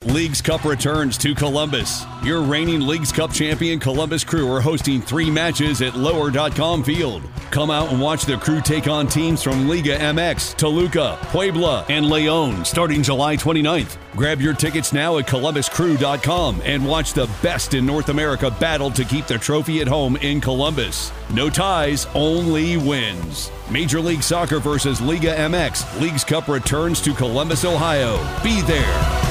Leagues Cup returns to Columbus. Your reigning Leagues Cup champion Columbus Crew are hosting 3 matches at Lower.com Field. Come out and watch the Crew take on teams from Liga MX, Toluca, Puebla, and León starting July 29th. Grab your tickets now at ColumbusCrew.com and watch the best in North America battle to keep the trophy at home in Columbus. No ties, only wins. Major League Soccer versus Liga MX. Leagues Cup returns to Columbus, Ohio. Be there.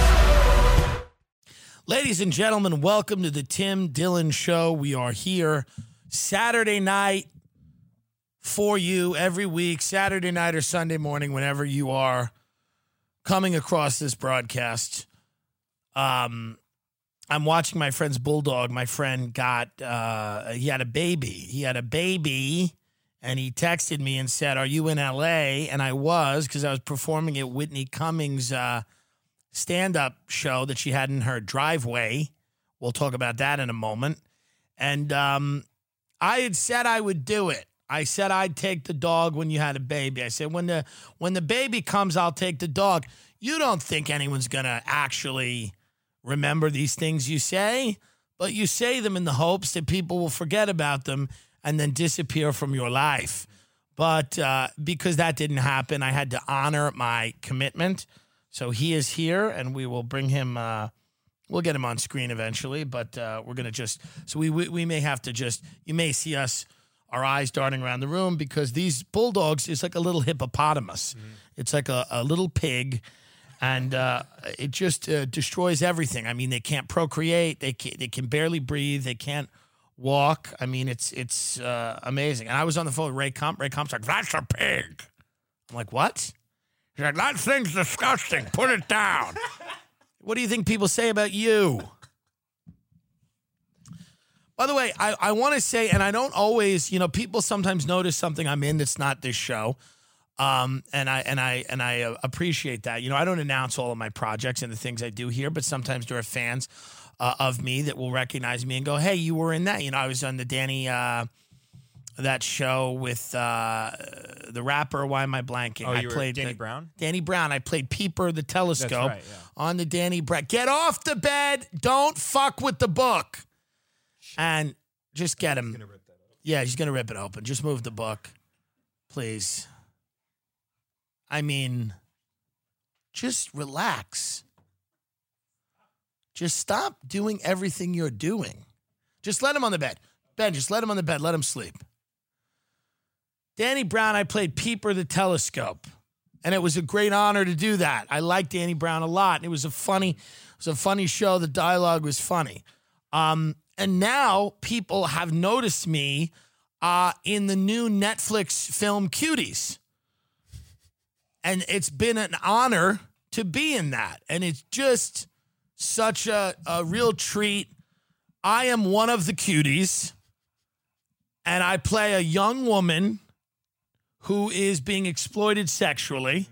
Ladies and gentlemen, welcome to the Tim Dillon Show. We are here Saturday night for you every week, Saturday night or Sunday morning, whenever you are coming across this broadcast. I'm watching my friend's bulldog. My friend he had a baby. And he texted me and said, "Are you in LA?" And I was, because I was performing at Whitney Cummings' stand-up show that she had in her driveway. We'll talk about that in a moment. And I had said I would do it. I said I'd take the dog when you had a baby. I said, when the baby comes, I'll take the dog. You don't think anyone's going to actually remember these things you say, but you say them in the hopes that people will forget about them and then disappear from your life. But because that didn't happen, I had to honor my commitment. So he is here, and we will bring him. We'll get him on screen eventually, but we're going to just. So we may have to just. You may see us, our eyes darting around the room, because these bulldogs is like a little hippopotamus. Mm-hmm. It's like a little pig, and it just destroys everything. I mean, they can't procreate. They can barely breathe. They can't walk. I mean, it's amazing. And I was on the phone with Ray Kump. Ray Kump's like, "That's a pig." I'm like, "What?" He's like, "That thing's disgusting. Put it down." What do you think people say about you? By the way, I want to say, and I don't always, people sometimes notice something I'm in that's not this show. And I appreciate that. I don't announce all of my projects and the things I do here, but sometimes there are fans of me that will recognize me and go, "Hey, you were in that." I was on the Danny, that show with the rapper. Why am I blanking? Oh, I you played were Danny Brown? Danny Brown. I played Peeper the Telescope. That's right, yeah. On the Danny Brown. Get off the bed. Don't fuck with the book. And just get him. He's gonna rip that open. Yeah, he's going to rip it open. Just move the book, please. I mean, just relax. Just stop doing everything you're doing. Just let him on the bed. Ben, just let him on the bed. Let him sleep. Danny Brown, I played Peeper the Telescope. And it was a great honor to do that. I liked Danny Brown a lot. And it was a funny show. The dialogue was funny. And now people have noticed me in the new Netflix film Cuties. And it's been an honor to be in that. And it's just such a real treat. I am one of the cuties. And I play a young woman who is being exploited sexually.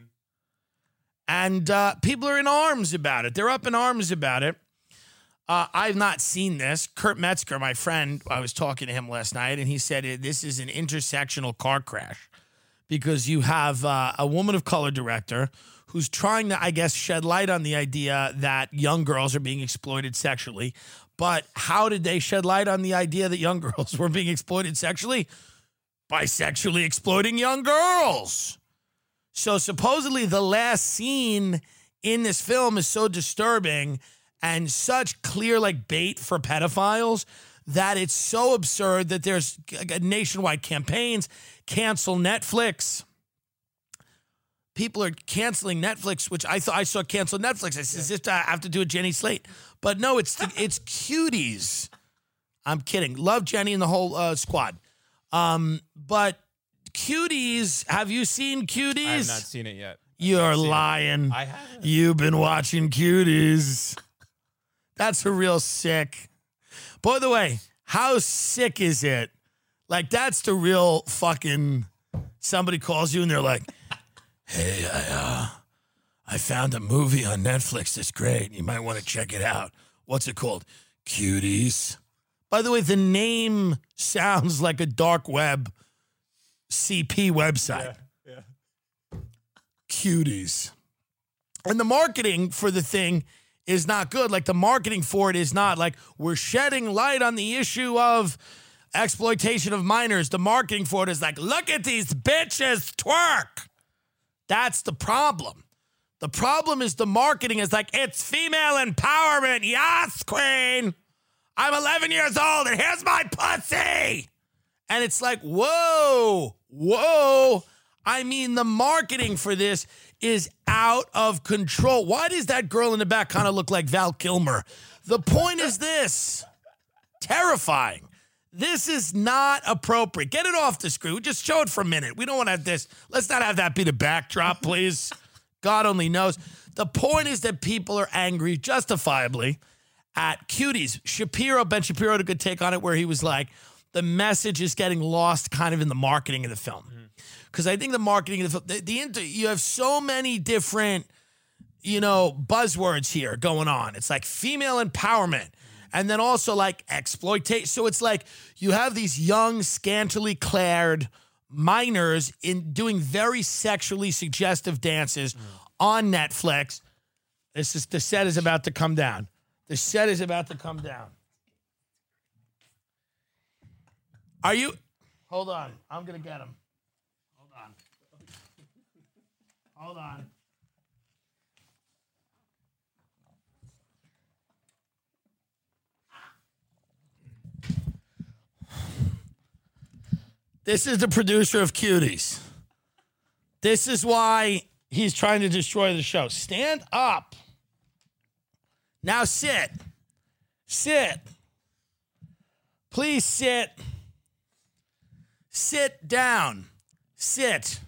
And people are in arms about it. They're up in arms about it. I've not seen this. Kurt Metzger, my friend, I was talking to him last night, and he said this is an intersectional car crash because you have a woman of color director who's trying to, I guess, shed light on the idea that young girls are being exploited sexually. But how did they shed light on the idea that young girls were being exploited sexually? By sexually exploiting young girls. So supposedly the last scene in this film is so disturbing and such clear bait for pedophiles that it's so absurd that there's nationwide campaigns, cancel Netflix. People are canceling Netflix, which I thought I saw cancel Netflix. I said, I have to do a Jenny Slate. But no, it's Cuties. I'm kidding. Love Jenny and the whole squad. But Cuties, have you seen Cuties? I have not seen it yet. You're lying. I haven't. You've been watching Cuties. That's a real sick. By the way, how sick is it? That's the real fucking, somebody calls you and they're like, "Hey, I found a movie on Netflix that's great. You might want to check it out. What's it called? Cuties." By the way, the name sounds like a dark web CP website. Yeah. Cuties. And the marketing for the thing is not good. Like the marketing for it is not. Like we're shedding light on the issue of exploitation of minors. The marketing for it is like, look at these bitches twerk. That's the problem. The problem is the marketing is like, it's female empowerment. Yes, queen. I'm 11 years old and here's my pussy. And it's like, whoa. I mean, the marketing for this is out of control. Why does that girl in the back kind of look like Val Kilmer? The point is this. Terrifying. This is not appropriate. Get it off the screen. Just show it for a minute. We don't want to have this. Let's not have that be the backdrop, please. God only knows. The point is that people are angry, justifiably, at cuties. Ben Shapiro had a good take on it where he was like, the message is getting lost kind of in the marketing of the film. Because I think the marketing of the film, you have so many different, buzzwords here going on. It's like female empowerment. And then also like exploitation. So it's like you have these young, scantily clad minors in doing very sexually suggestive dances on Netflix. The set is about to come down. The set is about to come down. Are you? Hold on. I'm going to get him. Hold on. This is the producer of Cuties. This is why he's trying to destroy the show. Stand up. Now sit. Sit. Please sit. Sit down. Sit.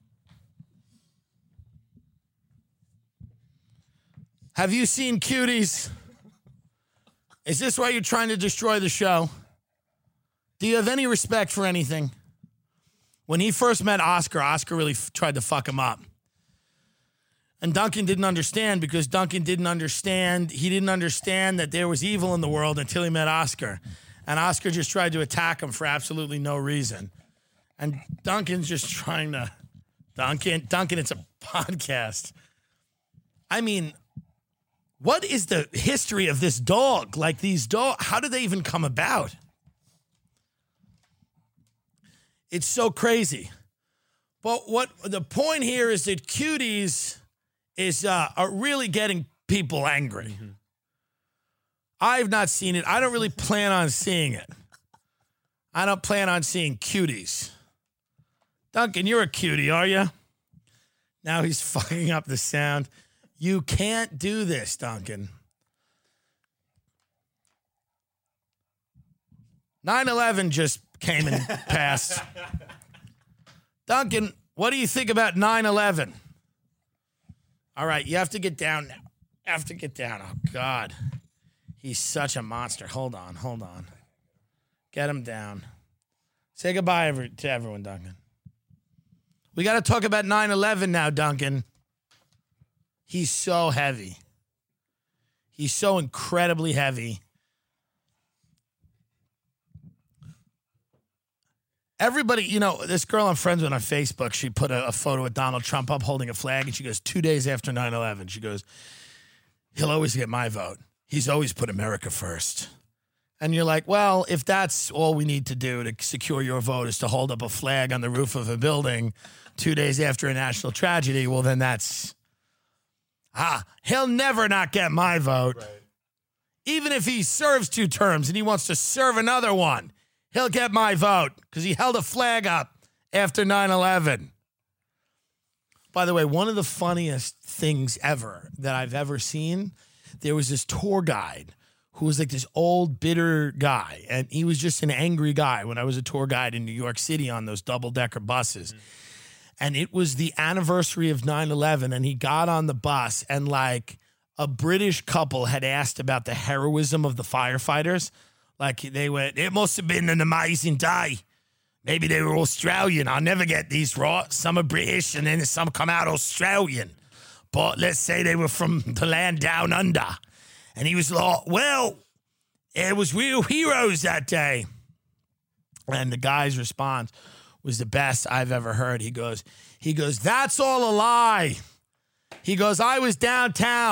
Have you seen Cuties? Is this why you're trying to destroy the show? Do you have any respect for anything? When he first met Oscar really tried to fuck him up. And Duncan didn't understand because he didn't understand that there was evil in the world until he met Oscar. And Oscar just tried to attack him for absolutely no reason. And Duncan's just trying to... Duncan, it's a podcast. I mean... What is the history of this dog? Like these dogs, how did they even come about? It's so crazy. But what the point here is that Cuties are really getting people angry. Mm-hmm. I've not seen it. I don't really plan on seeing it. I don't plan on seeing Cuties. Duncan, you're a cutie, are you? Now he's fucking up the sound. You can't do this, Duncan. 9/11 just came and passed. Duncan, what do you think about 9/11? All right, you have to get down now. You have to get down. Oh, God. He's such a monster. Hold on. Get him down. Say goodbye to everyone, Duncan. We got to talk about 9/11 now, Duncan. He's so heavy. He's so incredibly heavy. Everybody, this girl I'm friends with on Facebook, she put a photo of Donald Trump up holding a flag, and she goes, 2 days after 9/11, she goes, he'll always get my vote. He's always put America first. And you're like, well, if that's all we need to do to secure your vote is to hold up a flag on the roof of a building 2 days after a national tragedy, well, then that's... he'll never not get my vote. Right. Even if he serves 2 terms and he wants to serve another one, he'll get my vote because he held a flag up after 9/11. By the way, one of the funniest things ever that I've ever seen, there was this tour guide who was like this old, bitter guy. And he was just an angry guy when I was a tour guide in New York City on those double-decker buses. Mm-hmm. And it was the anniversary of 9/11, and he got on the bus, and like a British couple had asked about the heroism of the firefighters. Like they went, it must have been an amazing day. Maybe they were Australian. I'll never get these right. Some are British, and then some come out Australian. But let's say they were from the land down under. And he was like, well, it was real heroes that day. And the guy's response was the best I've ever heard. He goes, that's all a lie. He goes, I was downtown.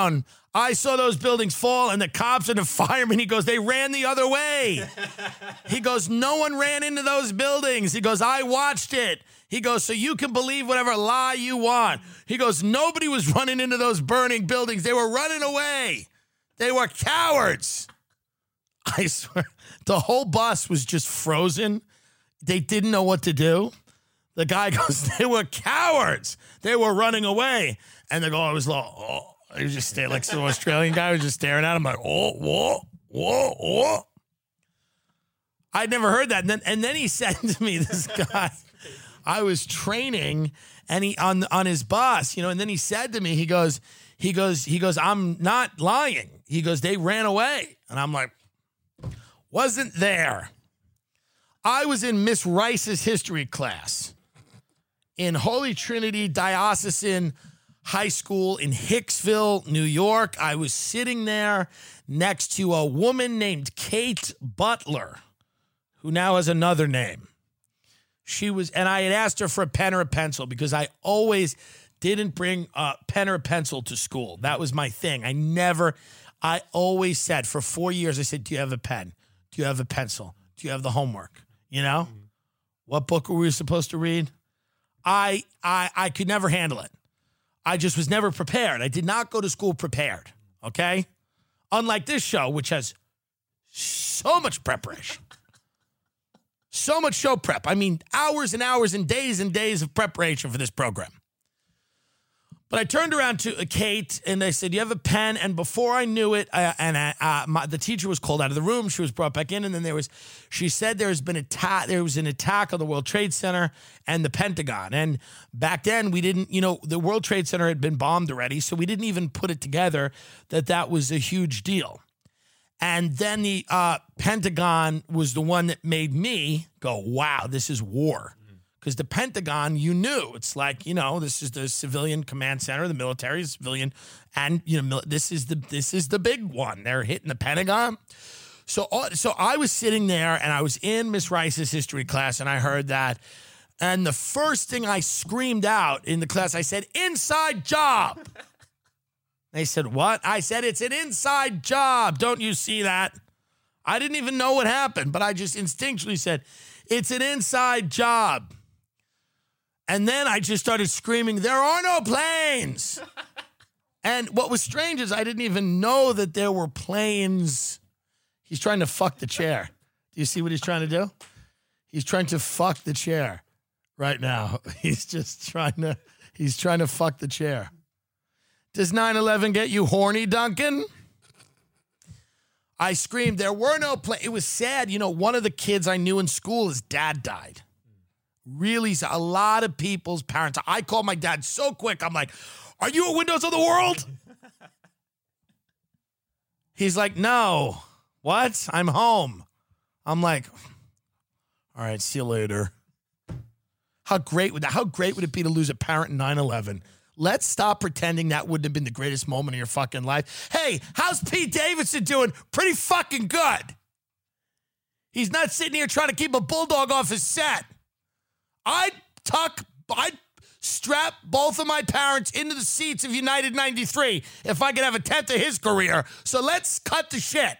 I saw those buildings fall, and the cops and the firemen, he goes, they ran the other way. He goes, no one ran into those buildings. He goes, I watched it. He goes, so you can believe whatever lie you want. He goes, nobody was running into those burning buildings. They were running away. They were cowards. I swear, the whole bus was just frozen. They didn't know what to do. The guy goes, they were cowards. They were running away. And the guy was like, oh. He was just staring, like some Australian guy was just staring at him like, oh, whoa, whoa, whoa. I'd never heard that. And then he said to me, this guy, I was training and he on his bus, and then he said to me, he goes, I'm not lying. He goes, they ran away. And I'm like, wasn't there. I was in Miss Rice's history class in Holy Trinity Diocesan High School in Hicksville, New York. I was sitting there next to a woman named Kate Butler, who now has another name. And I had asked her for a pen or a pencil because I always didn't bring a pen or a pencil to school. That was my thing. I always said for 4 years, I said, do you have a pen? Do you have a pencil? Do you have the homework? What book were we supposed to read? I could never handle it. I just was never prepared. I did not go to school prepared, okay? Unlike this show, which has so much preparation. So much show prep. I mean, hours and hours and days of preparation for this program. But I turned around to Kate, and they said, you have a pen? And before I knew it, the teacher was called out of the room. She was brought back in, and then she said there was an attack on the World Trade Center and the Pentagon. And back then, we didn't, the World Trade Center had been bombed already, so we didn't even put it together that was a huge deal. And then the Pentagon was the one that made me go, wow, this is war. Because the Pentagon, it's like, this is the civilian command center, the military, civilian, and this is the big one. They're hitting the Pentagon. So I was sitting there and I was in Miss Rice's history class and I heard that. And the first thing I screamed out in the class, I said, inside job. They said, what? I said, it's an inside job. Don't you see that? I didn't even know what happened, but I just instinctually said, it's an inside job. And then I just started screaming, there are no planes. And what was strange is I didn't even know that there were planes. He's trying to fuck the chair. Do you see what he's trying to do? He's trying to fuck the chair right now. He's trying to fuck the chair. Does 9/11 get you horny, Duncan? I screamed, there were no planes. It was sad. One of the kids I knew in school, his dad died. Really, a lot of people's parents. I called my dad so quick. I'm like, are you at Windows of the World? He's like, no. What? I'm home. I'm like, all right, see you later. How great would it be to lose a parent in 9/11? Let's stop pretending that wouldn't have been the greatest moment of your fucking life. Hey, how's Pete Davidson doing? Pretty fucking good. He's not sitting here trying to keep a bulldog off his set. I'd strap both of my parents into the seats of United 93 if I could have a tenth of his career. So let's cut the shit.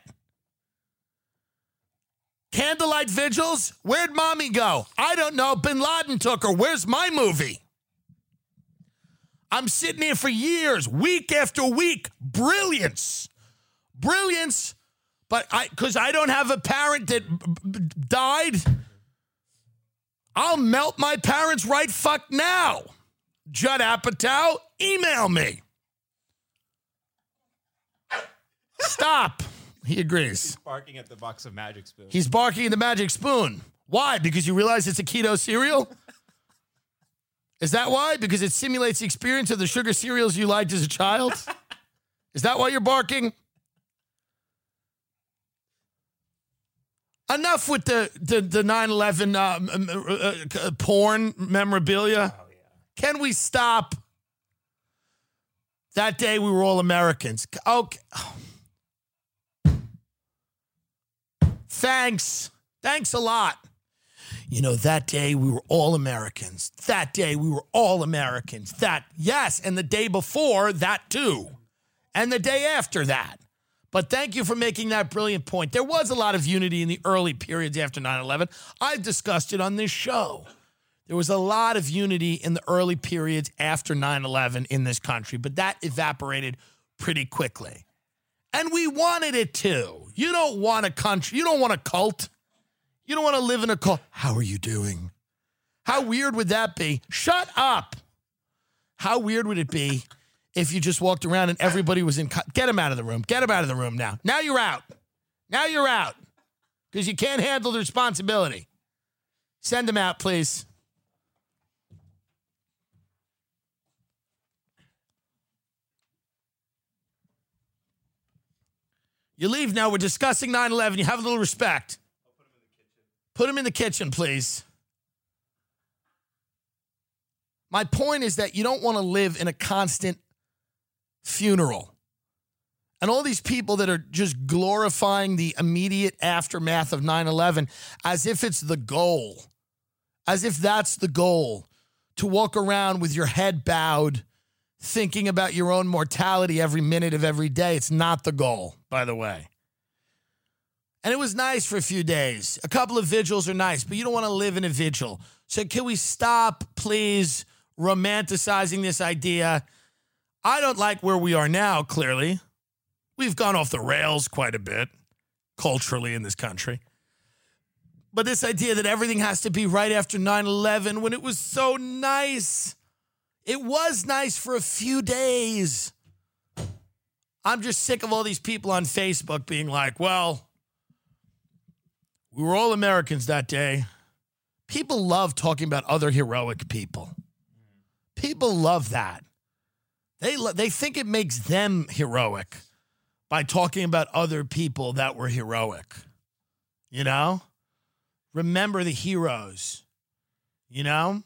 Candlelight vigils? Where'd mommy go? I don't know. Bin Laden took her. Where's my movie? I'm sitting here for years, week after week. Brilliance. But because I don't have a parent that died, I'll melt my parents right fuck now. Judd Apatow, email me. Stop. He agrees. He's barking at the box of Magic Spoon. He's barking at the Magic Spoon. Why? Because you realize it's a keto cereal? Is that why? Because it simulates the experience of the sugar cereals you liked as a child? Is that why you're barking? Enough with the 9/11 porn memorabilia. Oh, yeah. Can we stop? That day we were all Americans. Okay. Thanks a lot. That day we were all Americans. Yes, and the day before, that too. and the day after that. But thank you for making that brilliant point. There was a lot of unity in the early periods after 9/11. I've discussed it on this show. There was a lot of unity in the early periods after 9/11 in this country, but that evaporated pretty quickly. And we wanted it to. You don't want a country. You don't want a cult. You don't want to live in a cult. How are you doing? How weird would that be? Shut up. How weird would it be if you just walked around and everybody was in... Get him out of the room. Get him out of the room now. Now you're out. Now you're out. Because you can't handle the responsibility. Send him out, please. You leave now. We're discussing 9/11. You have a little respect. Put him in the kitchen, please. My point is that you don't want to live in a constant funeral. And all these people that are just glorifying the immediate aftermath of 9/11 as if it's the goal, as if that's the goal, to walk around with your head bowed, thinking about your own mortality every minute of every day. It's not the goal, by the way. And it was nice for a few days. A couple of vigils are nice, but you don't want to live in a vigil. So can we stop, please, romanticizing this idea? I don't like where we are now, clearly. We've gone off the rails quite a bit, culturally, in this country. But this idea that everything has to be right after 9/11 when it was so nice. It was nice for a few days. I'm just sick of all these people on Facebook being like, well, we were all Americans that day. People love talking about other heroic people. People love that. They think it makes them heroic by talking about other people that were heroic. You know? Remember the heroes. You know?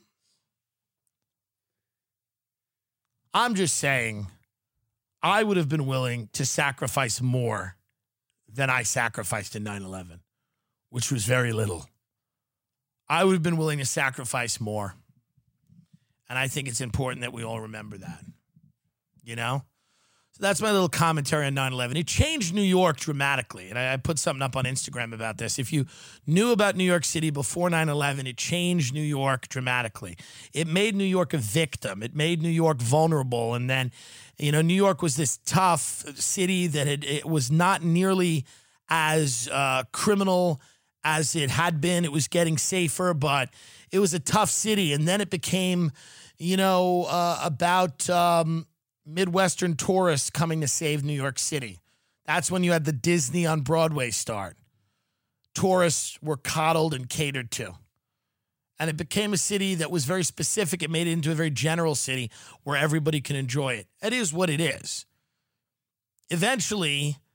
I'm just saying, I would have been willing to sacrifice more than I sacrificed in 9/11, which was very little. I would have been willing to sacrifice more. And I think it's important that we all remember that. You know? So that's my little commentary on 9/11. It changed New York dramatically. And I put something up on Instagram about this. If you knew about New York City before 9/11, it changed New York dramatically. It made New York a victim. It made New York vulnerable. And then, you know, New York was this tough city that it was not nearly as criminal as it had been. It was getting safer, but it was a tough city. And then it became, you know, about Midwestern tourists coming to save New York City. That's when you had the Disney on Broadway start. Tourists were coddled and catered to. And it became a city that was very specific. It made it into a very general city where everybody can enjoy it. It is what it is. Eventually,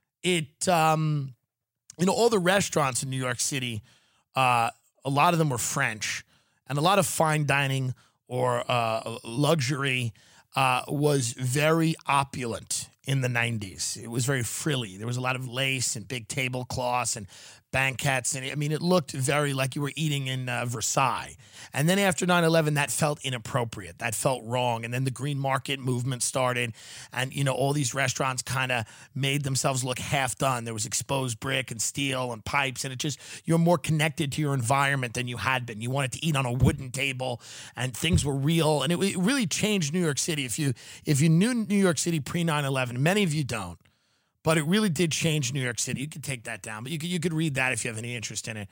all the restaurants in New York City, a lot of them were French. And a lot of fine dining or luxury was very opulent in the 90s. It was very frilly. There was a lot of lace and big tablecloths and banquettes. And I mean, it looked very like you were eating in Versailles. And then after 9/11, that felt inappropriate. That felt wrong. And then the green market movement started. And, you know, all these restaurants kind of made themselves look half done. There was exposed brick and steel and pipes. And it just, you're more connected to your environment than you had been. You wanted to eat on a wooden table and things were real. And it really changed New York City. If you knew New York City pre-9/11, many of you don't. But it really did change New York City. You could take that down, but you could read that if you have any interest in it.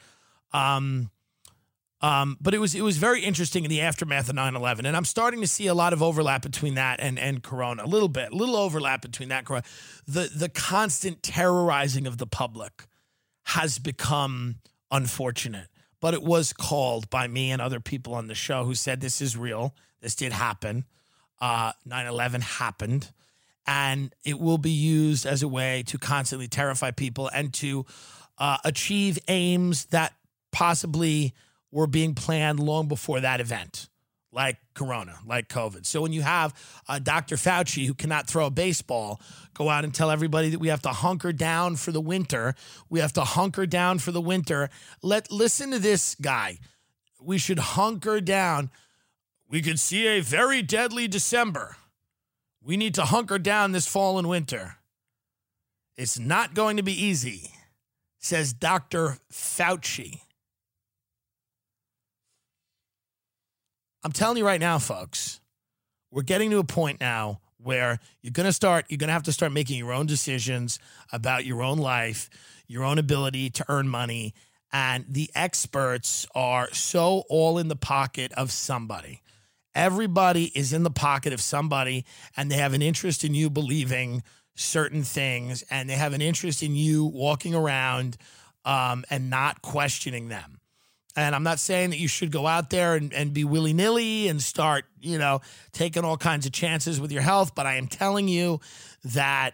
But it was very interesting in the aftermath of 9/11, and I'm starting to see a lot of overlap between that and Corona. A little overlap between that and Corona. The constant terrorizing of the public has become unfortunate, but it was called by me and other people on the show who said this is real. This did happen. 9/11 happened. And it will be used as a way to constantly terrify people and to achieve aims that possibly were being planned long before that event, like Corona, like COVID. So when you have Dr. Fauci, who cannot throw a baseball, go out and tell everybody that we have to hunker down for the winter. We have to hunker down for the winter. Listen to this guy. We should hunker down. We could see a very deadly December. We need to hunker down this fall and winter. It's not going to be easy, says Dr. Fauci. I'm telling you right now, folks, we're getting to a point now where you're going to have to start making your own decisions about your own life, your own ability to earn money. And the experts are so all in the pocket of somebody. Everybody is in the pocket of somebody, and they have an interest in you believing certain things, and they have an interest in you walking around and not questioning them. And I'm not saying that you should go out there and be willy-nilly and start, taking all kinds of chances with your health. But I am telling you that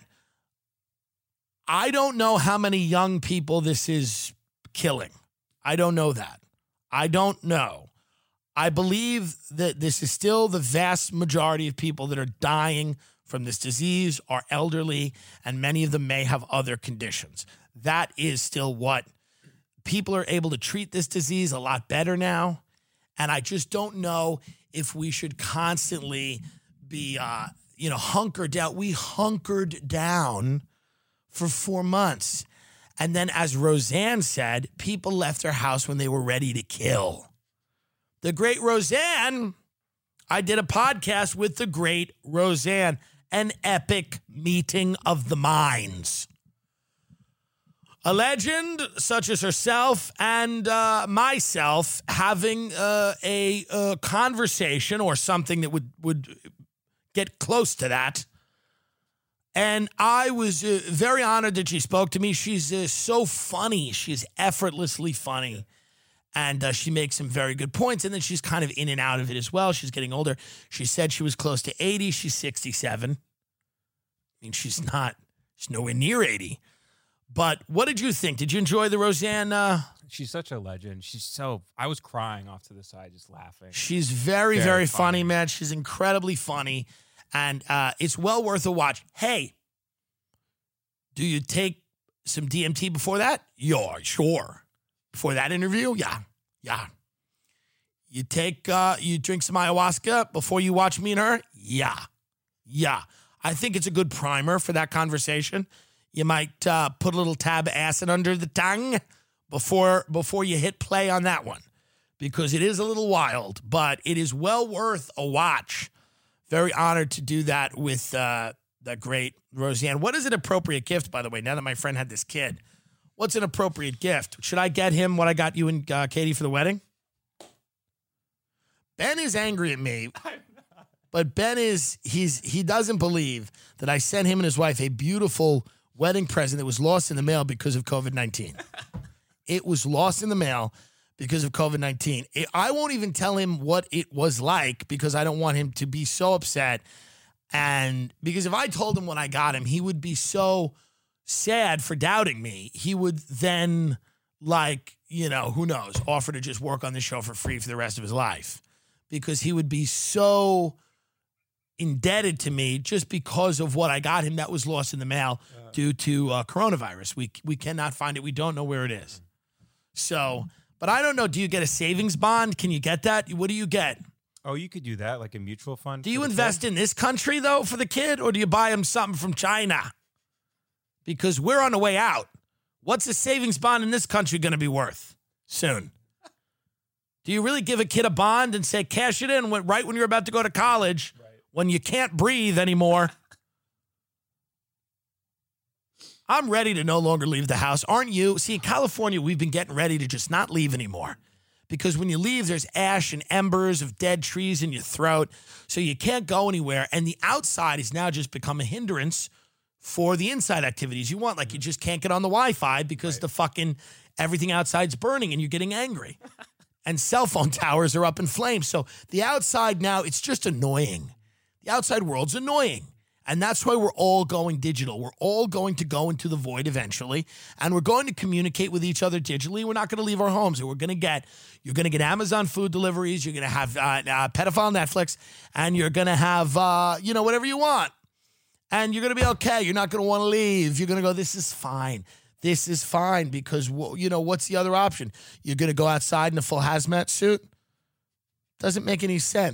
I don't know how many young people this is killing. I don't know that. I don't know. I believe that this is still the vast majority of people that are dying from this disease are elderly, and many of them may have other conditions. That is still what people are able to treat this disease a lot better now. And I just don't know if we should constantly be, hunkered down. We hunkered down for 4 months. And then, as Roseanne said, people left their house when they were ready to kill. The great Roseanne, I did a podcast with the great Roseanne, an epic meeting of the minds. A legend such as herself and myself having a conversation or something that would get close to that. And I was very honored that she spoke to me. She's so funny. She's effortlessly funny. And she makes some very good points. And then she's kind of in and out of it as well. She's getting older. She said she was close to 80. She's 67. I mean, she's nowhere near 80. But what did you think? Did you enjoy the Roseanne? She's such a legend. I was crying off to the side just laughing. She's very, very funny, man. She's incredibly funny. And it's well worth a watch. Hey, do you take some DMT before that? Yeah, sure. Before that interview? Yeah. You drink some ayahuasca before you watch Me and Her? Yeah. I think it's a good primer for that conversation. You might put a little tab of acid under the tongue before you hit play on that one, because it is a little wild, but it is well worth a watch. Very honored to do that with the great Roseanne. What is an appropriate gift, by the way, now that my friend had this kid? What's an appropriate gift? Should I get him what I got you and Katie for the wedding? Ben is angry at me, but Ben he doesn't believe that I sent him and his wife a beautiful wedding present that was lost in the mail because of COVID-19. It was lost in the mail because of COVID-19. I won't even tell him what it was like because I don't want him to be so upset. And because if I told him what I got him, he would be so sad for doubting me. He would then, who knows, offer to just work on the show for free for the rest of his life, because he would be so indebted to me just because of what I got him that was lost in the mail due to coronavirus. We cannot find it. We don't know where it is. So, but I don't know. Do you get a savings bond? Can you get that? What do you get? Oh, you could do that, like a mutual fund. Do you invest in this country, though, for the kid, or do you buy him something from China? Because we're on the way out. What's a savings bond in this country going to be worth soon? Do you really give a kid a bond and say, cash it in right when you're about to go to college, when you can't breathe anymore? I'm ready to no longer leave the house. Aren't you? See, in California, we've been getting ready to just not leave anymore. Because when you leave, there's ash and embers of dead trees in your throat. So you can't go anywhere. And the outside has now just become a hindrance for the inside activities you want. Like, you just can't get on the Wi-Fi because the fucking everything outside's burning and you're getting angry. And cell phone towers are up in flames. So the outside now, it's just annoying. The outside world's annoying. And that's why we're all going digital. We're all going to go into the void eventually, and we're going to communicate with each other digitally. We're not going to leave our homes. You're going to get Amazon food deliveries. You're going to have pedophile Netflix, and you're going to have, whatever you want. And you're going to be okay. You're not going to want to leave. You're going to go, this is fine. This is fine because, what's the other option? You're going to go outside in a full hazmat suit? Doesn't make any sense.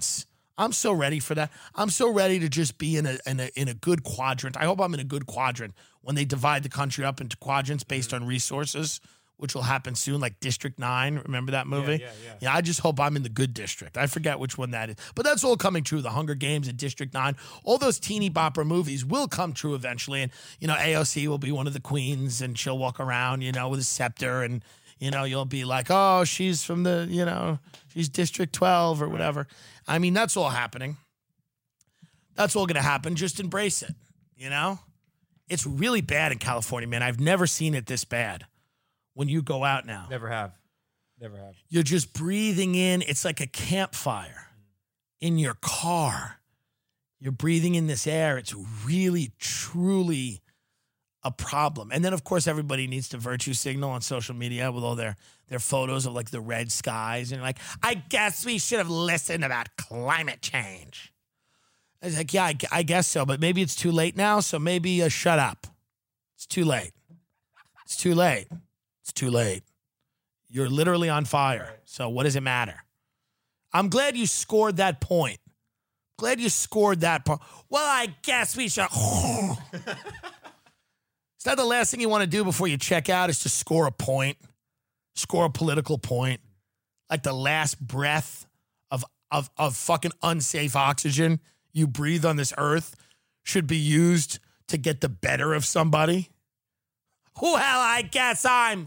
I'm so ready for that. I'm so ready to just be in a good quadrant. I hope I'm in a good quadrant when they divide the country up into quadrants based on resources, which will happen soon, like District 9. Remember that movie? Yeah, I just hope I'm in the good district. I forget which one that is. But that's all coming true. The Hunger Games and District 9. All those teeny bopper movies will come true eventually. And, AOC will be one of the queens, and she'll walk around, with a scepter, and, you'll be like, oh, she's from the, she's District 12 or whatever. I mean, that's all happening. That's all going to happen. Just embrace it, It's really bad in California, man. I've never seen it this bad. When you go out now. Never have. You're just breathing in. It's like a campfire in your car. You're breathing in this air. It's really, truly a problem. And then, of course, everybody needs to virtue signal on social media with all their photos of, like, the red skies. And you're like, I guess we should have listened about climate change. I was like, yeah, I guess so. But maybe it's too late now, so maybe shut up. It's too late. It's too late. It's too late. You're literally on fire. So what does it matter? I'm glad you scored that point. Well, I guess we should. Is that the last thing you want to do before you check out, is to score a point? Score a political point? Like the last breath of fucking unsafe oxygen you breathe on this earth should be used to get the better of somebody? Well, I guess I'm...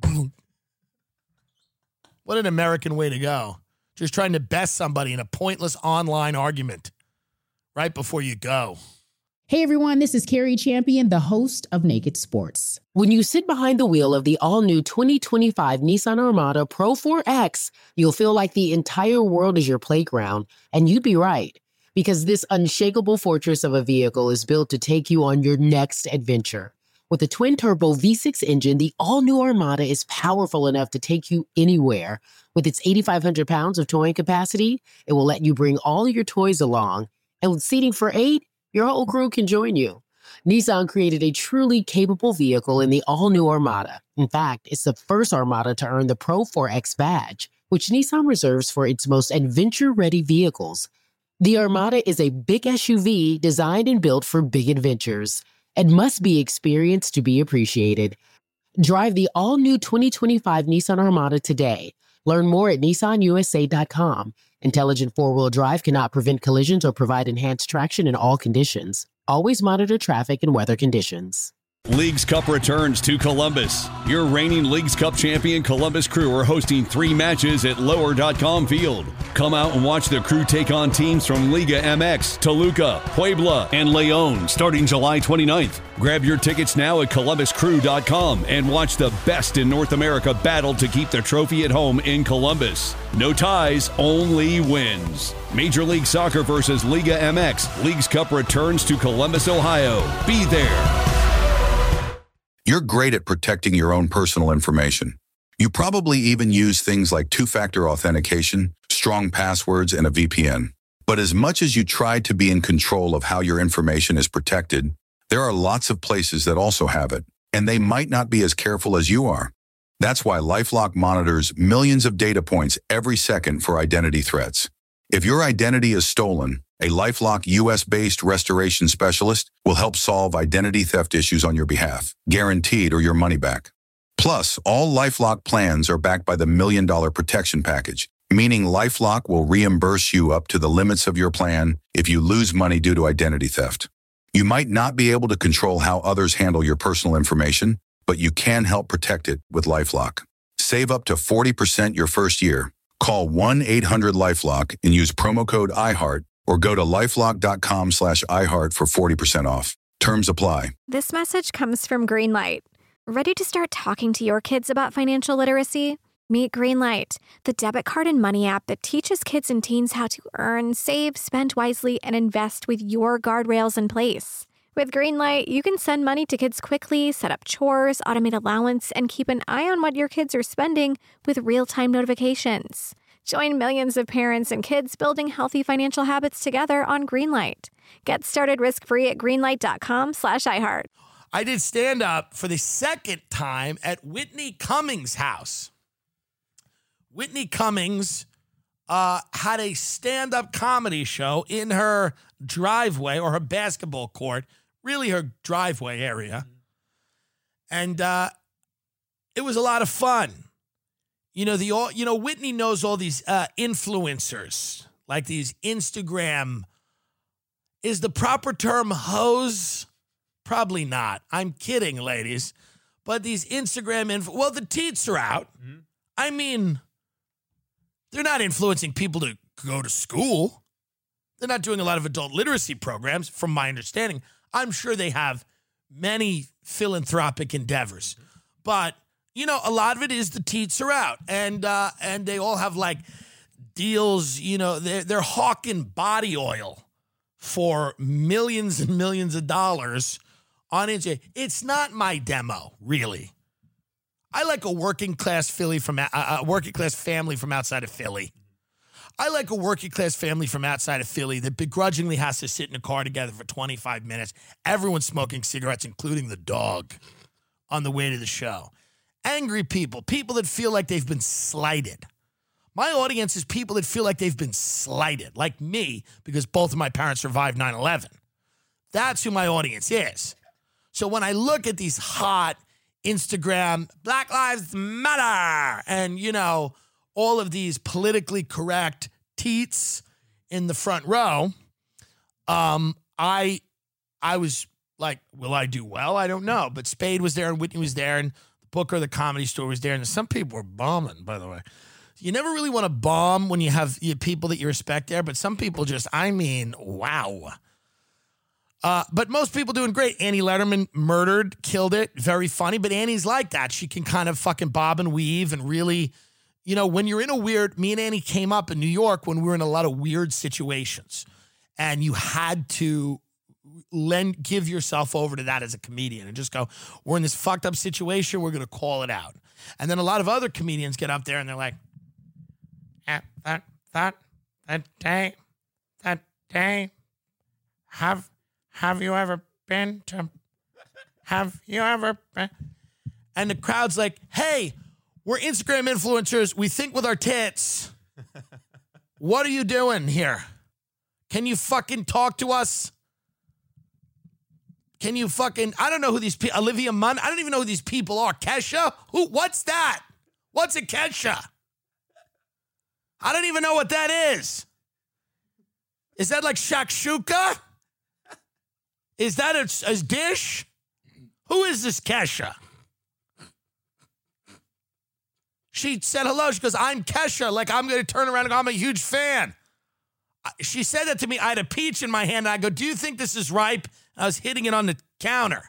What an American way to go. Just trying to best somebody in a pointless online argument right before you go. Hey everyone, this is Carrie Champion, the host of Naked Sports. When you sit behind the wheel of the all-new 2025 Nissan Armada Pro 4X, you'll feel like the entire world is your playground. And you'd be right, because this unshakable fortress of a vehicle is built to take you on your next adventure. With a twin-turbo V6 engine, the all-new Armada is powerful enough to take you anywhere. With its 8,500 pounds of towing capacity, it will let you bring all your toys along. And with seating for 8, your whole crew can join you. Nissan created a truly capable vehicle in the all-new Armada. In fact, it's the first Armada to earn the Pro 4X badge, which Nissan reserves for its most adventure-ready vehicles. The Armada is a big SUV designed and built for big adventures, and must be experienced to be appreciated. Drive the all-new 2025 Nissan Armada today. Learn more at nissanusa.com. Intelligent four-wheel drive cannot prevent collisions or provide enhanced traction in all conditions. Always monitor traffic and weather conditions. Leagues Cup returns to Columbus. Your reigning Leagues Cup champion Columbus Crew are hosting 3 matches at lower.com field. Come out and watch the Crew take on teams from Liga MX, Toluca, Puebla, and León starting July 29th. Grab your tickets now at columbuscrew.com and watch the best in North America battle to keep the trophy at home in Columbus. No ties, only wins. Major League Soccer versus Liga MX. Leagues Cup returns to Columbus, Ohio. Be there. You're great at protecting your own personal information. You probably even use things like two-factor authentication, strong passwords, and a VPN. But as much as you try to be in control of how your information is protected, there are lots of places that also have it, and they might not be as careful as you are. That's why LifeLock monitors millions of data points every second for identity threats. If your identity is stolen, a LifeLock US-based restoration specialist will help solve identity theft issues on your behalf, guaranteed or your money back. Plus, all LifeLock plans are backed by the $1 Million Protection Package, meaning LifeLock will reimburse you up to the limits of your plan if you lose money due to identity theft. You might not be able to control how others handle your personal information, but you can help protect it with LifeLock. Save up to 40% your first year. Call 1-800-LifeLock and use promo code iHeart, or go to lifelock.com/iHeart for 40% off. Terms apply. This message comes from Greenlight. Ready to start talking to your kids about financial literacy? Meet Greenlight, the debit card and money app that teaches kids and teens how to earn, save, spend wisely, and invest with your guardrails in place. With Greenlight, you can send money to kids quickly, set up chores, automate allowance, and keep an eye on what your kids are spending with real-time notifications. Join millions of parents and kids building healthy financial habits together on Greenlight. Get started risk-free at greenlight.com/iHeart. I did stand-up for the second time at Whitney Cummings' house. Whitney Cummings had a stand-up comedy show in her driveway or her basketball court, really her driveway area. And it was a lot of fun. Whitney knows all these influencers, like these Instagram. Is the proper term hoes? Probably not. I'm kidding, ladies. But these Instagram the teats are out. Mm-hmm. I mean, they're not influencing people to go to school. They're not doing a lot of adult literacy programs, from my understanding. I'm sure they have many philanthropic endeavors. But, a lot of it is the teats are out. And they all have, like, deals. They're hawking body oil for millions and millions of dollars on Instagram. It's not my demo, really. I like a working class family from outside of Philly. I like a working class family from outside of Philly that begrudgingly has to sit in a car together for 25 minutes. Everyone's smoking cigarettes, including the dog, on the way to the show. Angry people that feel like they've been slighted. My audience is people that feel like they've been slighted, like me, because both of my parents survived 9/11. That's who my audience is. So when I look at these hot Instagram, Black Lives Matter, and, all of these politically correct teats in the front row, I was like, will I do well? I don't know. But Spade was there and Whitney was there and the Booker, the Comedy Store, was there. And some people were bombing, by the way. You never really want to bomb when you have people that you respect there, but some people just, wow. But most people doing great. Annie Letterman murdered, killed it, very funny. But Annie's like that. She can kind of fucking bob and weave and really, when you're in me and Annie came up in New York when we were in a lot of weird situations. And you had to give yourself over to that as a comedian and just go, we're in this fucked up situation, we're going to call it out. And then a lot of other comedians get up there and they're like, that day, have you ever been? And the crowd's like, hey, we're Instagram influencers. We think with our tits. What are you doing here? Can you fucking talk to us? I don't know who these people, Olivia Munn, I don't even know who these people are. Kesha? What's that? What's a Kesha? I don't even know what that is. Is that like shakshuka? Is that a dish? Who is this Kesha? She said hello. She goes, I'm Kesha. Like, I'm going to turn around and go, I'm a huge fan. She said that to me. I had a peach in my hand. And I go, do you think this is ripe? I was hitting it on the counter.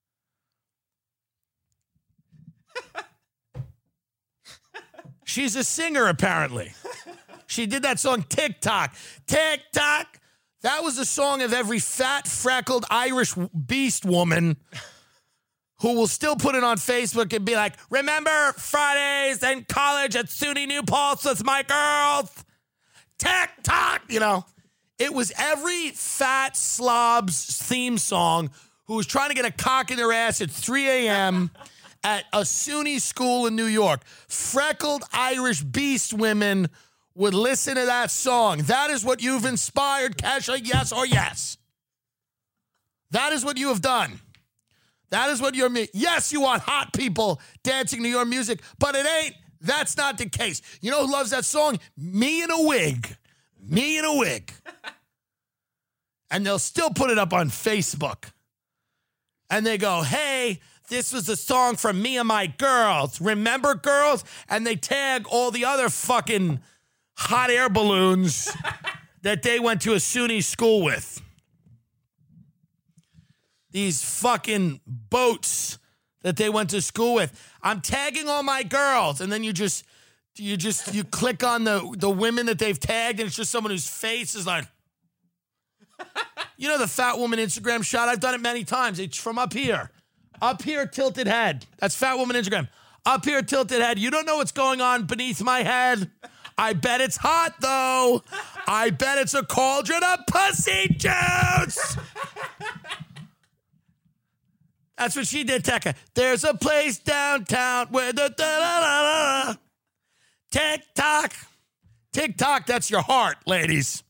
She's a singer, apparently. She did that song, TikTok. TikTok. That was the song of every fat, freckled Irish beast woman who will still put it on Facebook and be like, remember Fridays in college at SUNY New Paltz with my girls? TikTok. It was every fat slob's theme song who was trying to get a cock in their ass at 3 a.m. at a SUNY school in New York. Freckled Irish beast women would listen to that song. That is what you've inspired, Kesha, yes or yes. That is what you have done. That is what yes, you want hot people dancing to your music, but it ain't. That's not the case. You know who loves that song? Me in a wig. Me in a wig. And they'll still put it up on Facebook. And they go, hey, this was a song from me and my girls. Remember, girls? And they tag all the other fucking hot air balloons that they went to a SUNY school with. These fucking boats that they went to school with. I'm tagging all my girls. And then you click on the women that they've tagged, and it's just someone whose face is like, the fat woman Instagram shot? I've done it many times. It's from up here. Up here, tilted head. That's fat woman Instagram. Up here, tilted head. You don't know what's going on beneath my head. I bet it's hot, though. I bet it's a cauldron of pussy juice. That's what she did, Tekka. There's a place downtown where the TikTok, TikTok, that's your heart, ladies.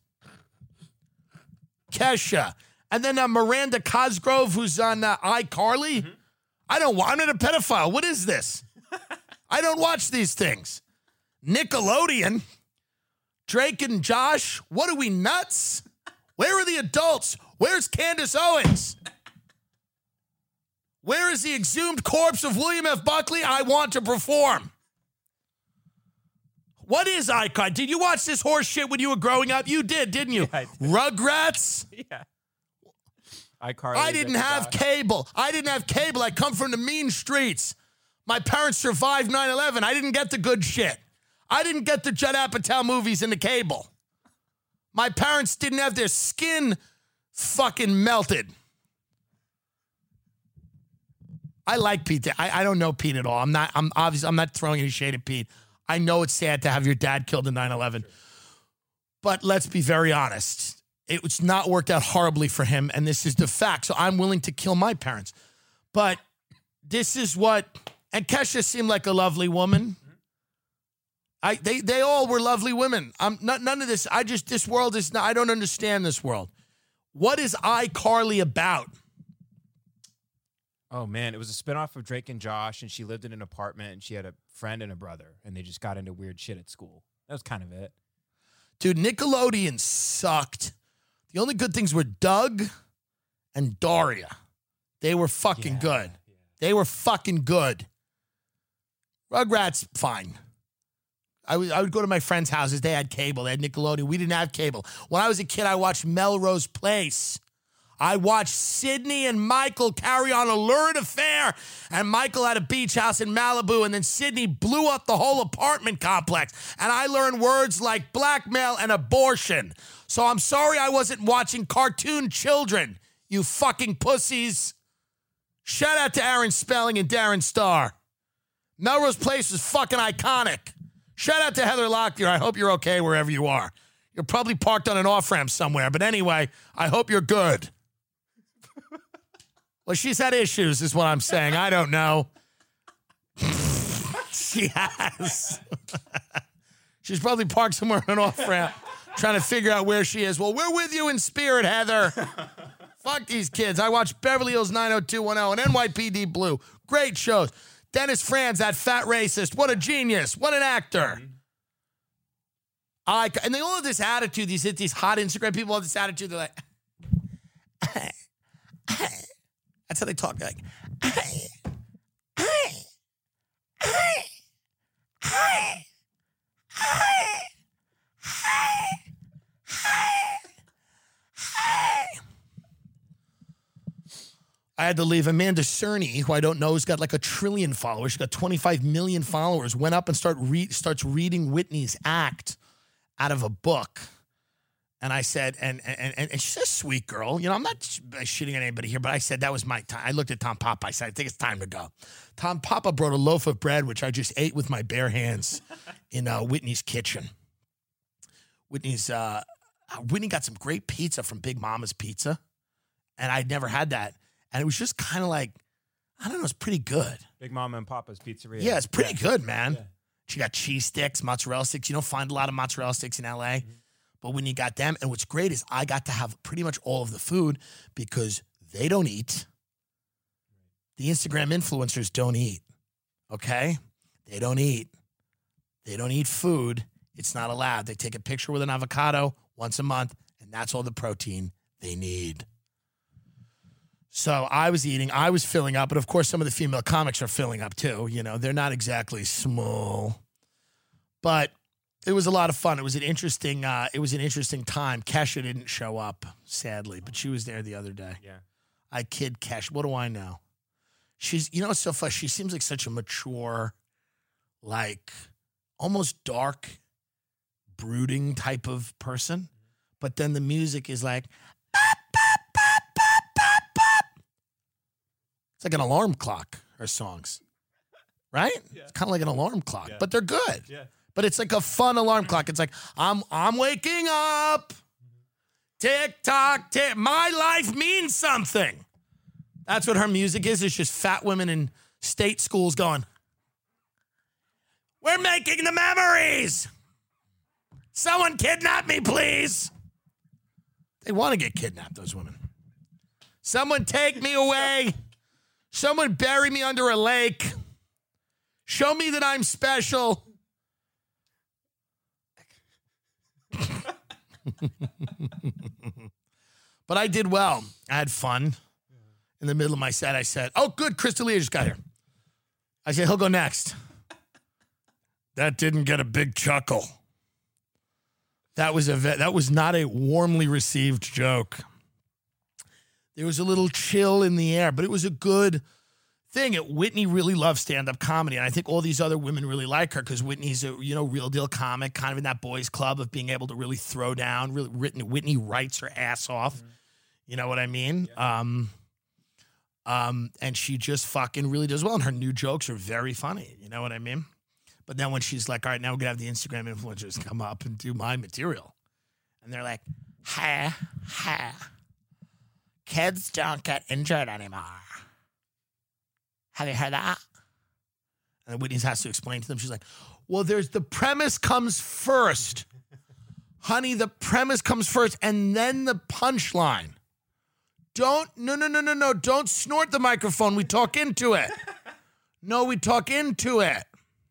Kesha. And then Miranda Cosgrove, who's on iCarly. I'm not a pedophile. What is this? I don't watch these things. Nickelodeon. Drake and Josh. What are we, nuts? Where are the adults? Where's Candace Owens? Where is the exhumed corpse of William F. Buckley? I want to perform. What is iCarly? Did you watch this horse shit when you were growing up? You did, didn't you? Yeah, I did. Rugrats? Yeah. iCarly. I didn't have cable. I come from the mean streets. My parents survived 9/11. I didn't get the good shit. I didn't get the Judd Apatow movies in the cable. My parents didn't have their skin fucking melted. I like Pete. I don't know Pete at all. I'm not throwing any shade at Pete. I know it's sad to have your dad killed in 9/11. But let's be very honest. It's not worked out horribly for him, and this is the fact. So I'm willing to kill my parents. But this is what, and Kesha seemed like a lovely woman. They all were lovely women. None of this. This world is not, I don't understand this world. What is iCarly about? Oh, man. It was a spinoff of Drake and Josh, and she lived in an apartment, and she had a friend and a brother, and they just got into weird shit at school. That was kind of it. Dude, Nickelodeon sucked. The only good things were Doug and Daria. They were fucking good. Yeah. They were fucking good. Rugrats, fine. I would go to my friends' houses. They had cable. They had Nickelodeon. We didn't have cable. When I was a kid, I watched Melrose Place. I watched Sydney and Michael carry on a lurid affair, and Michael had a beach house in Malibu, and then Sydney blew up the whole apartment complex, and I learned words like blackmail and abortion. So I'm sorry I wasn't watching Cartoon Children, you fucking pussies. Shout out to Aaron Spelling and Darren Star. Melrose Place was fucking iconic. Shout out to Heather Locklear. I hope you're okay wherever you are. You're probably parked on an off-ramp somewhere, but anyway, I hope you're good. Well, she's had issues, is what I'm saying. I don't know. She has. She's probably parked somewhere on an off-ramp trying to figure out where she is. Well, we're with you in spirit, Heather. Fuck these kids. I watched Beverly Hills 90210 and NYPD Blue. Great shows. Dennis Franz, that fat racist. What a genius. What an actor. And they all have this attitude. These hot Instagram people have this attitude. They're like, that's how they talk. They're like, I had to leave. Amanda Cerny, who I don't know, has got like 1 trillion followers. She's got 25 million followers. Went up and starts reading Whitney's act out of a book. And I said, and she's a sweet girl. You know, I'm not shitting on anybody here, but I said that was my time. I looked at Tom Papa. I said, I think it's time to go. Tom Papa brought a loaf of bread, which I just ate with my bare hands in Whitney's kitchen. Whitney got some great pizza from Big Mama's Pizza, and I'd never had that. And it was just kind of like, I don't know, it's pretty good. Big Mama and Papa's Pizzeria. Yeah, it's pretty good, man. Yeah. She got cheese sticks, mozzarella sticks. You don't find a lot of mozzarella sticks in L.A., but when you got them, and what's great is I got to have pretty much all of the food because they don't eat. The Instagram influencers don't eat, okay? They don't eat. They don't eat food. It's not allowed. They take a picture with an avocado once a month, and that's all the protein they need. So I was eating, I was filling up, but of course some of the female comics are filling up too. You know, they're not exactly small, but it was a lot of fun. It was an interesting time. Kesha didn't show up, sadly, but she was there the other day. Yeah. I kid Kesha. What do I know? She's, you know, it's so funny. She seems like such a mature, like almost dark, brooding type of person. But then the music is like, bop, bop, bop, bop, bop, bop. It's like an alarm clock, her songs. Right? Yeah. It's kind of like an alarm clock, but they're good. Yeah. But it's like a fun alarm clock. It's like, I'm waking up. Tick tock, tick. My life means something. That's what her music is. It's just fat women in state schools going, we're making the memories. Someone kidnap me, please. They want to get kidnapped, those women. Someone take me away. Someone bury me under a lake. Show me that I'm special. But I did well. I had fun. In the middle of my set, I said, oh, good, Chris D'Elia just got here. I said, he'll go next. That didn't get a big chuckle. That was not a warmly received joke. There was a little chill in the air, but it was a good thing. Whitney really loves stand-up comedy, and I think all these other women really like her because Whitney's a real deal comic, kind of in that boys' club of being able to really throw down. Whitney writes her ass off. Mm-hmm. You know what I mean? Yeah. And she just fucking really does well, and her new jokes are very funny. You know what I mean? But then when she's like, all right, now we're going to have the Instagram influencers come up and do my material. And they're like, hey, kids don't get injured anymore. Have you heard that? And Whitney has to explain to them. She's like, well, the premise comes first. Honey, the premise comes first and then the punchline. No. Don't snort the microphone. We talk into it. No, we talk into it.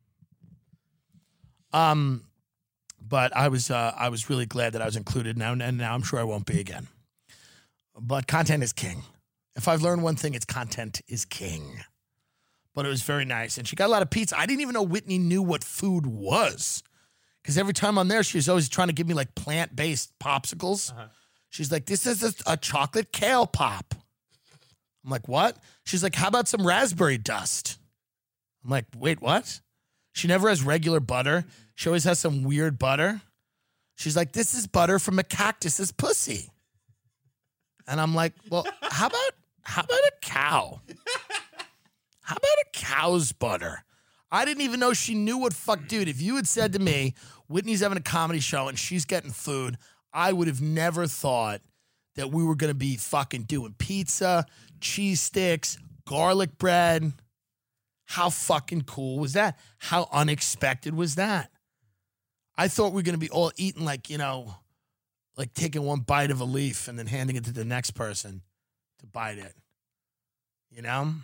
But I was really glad that I was included now, and now I'm sure I won't be again. But content is king. If I've learned one thing, it's content is king. But it was very nice. And she got a lot of pizza. I didn't even know Whitney knew what food was. Because every time I'm there, she was always trying to give me like plant-based popsicles. Uh-huh. She's like, this is a chocolate kale pop. I'm like, what? She's like, how about some raspberry dust? I'm like, wait, what? She never has regular butter. She always has some weird butter. She's like, this is butter from a cactus's pussy. And I'm like, well, how about a cow? How about a cow's butter? I didn't even know she knew what fuck, dude. If you had said to me, Whitney's having a comedy show and she's getting food, I would have never thought that we were going to be fucking doing pizza, cheese sticks, garlic bread. How fucking cool was that? How unexpected was that? I thought we were going to be all eating like taking one bite of a leaf and then handing it to the next person to bite it. You know?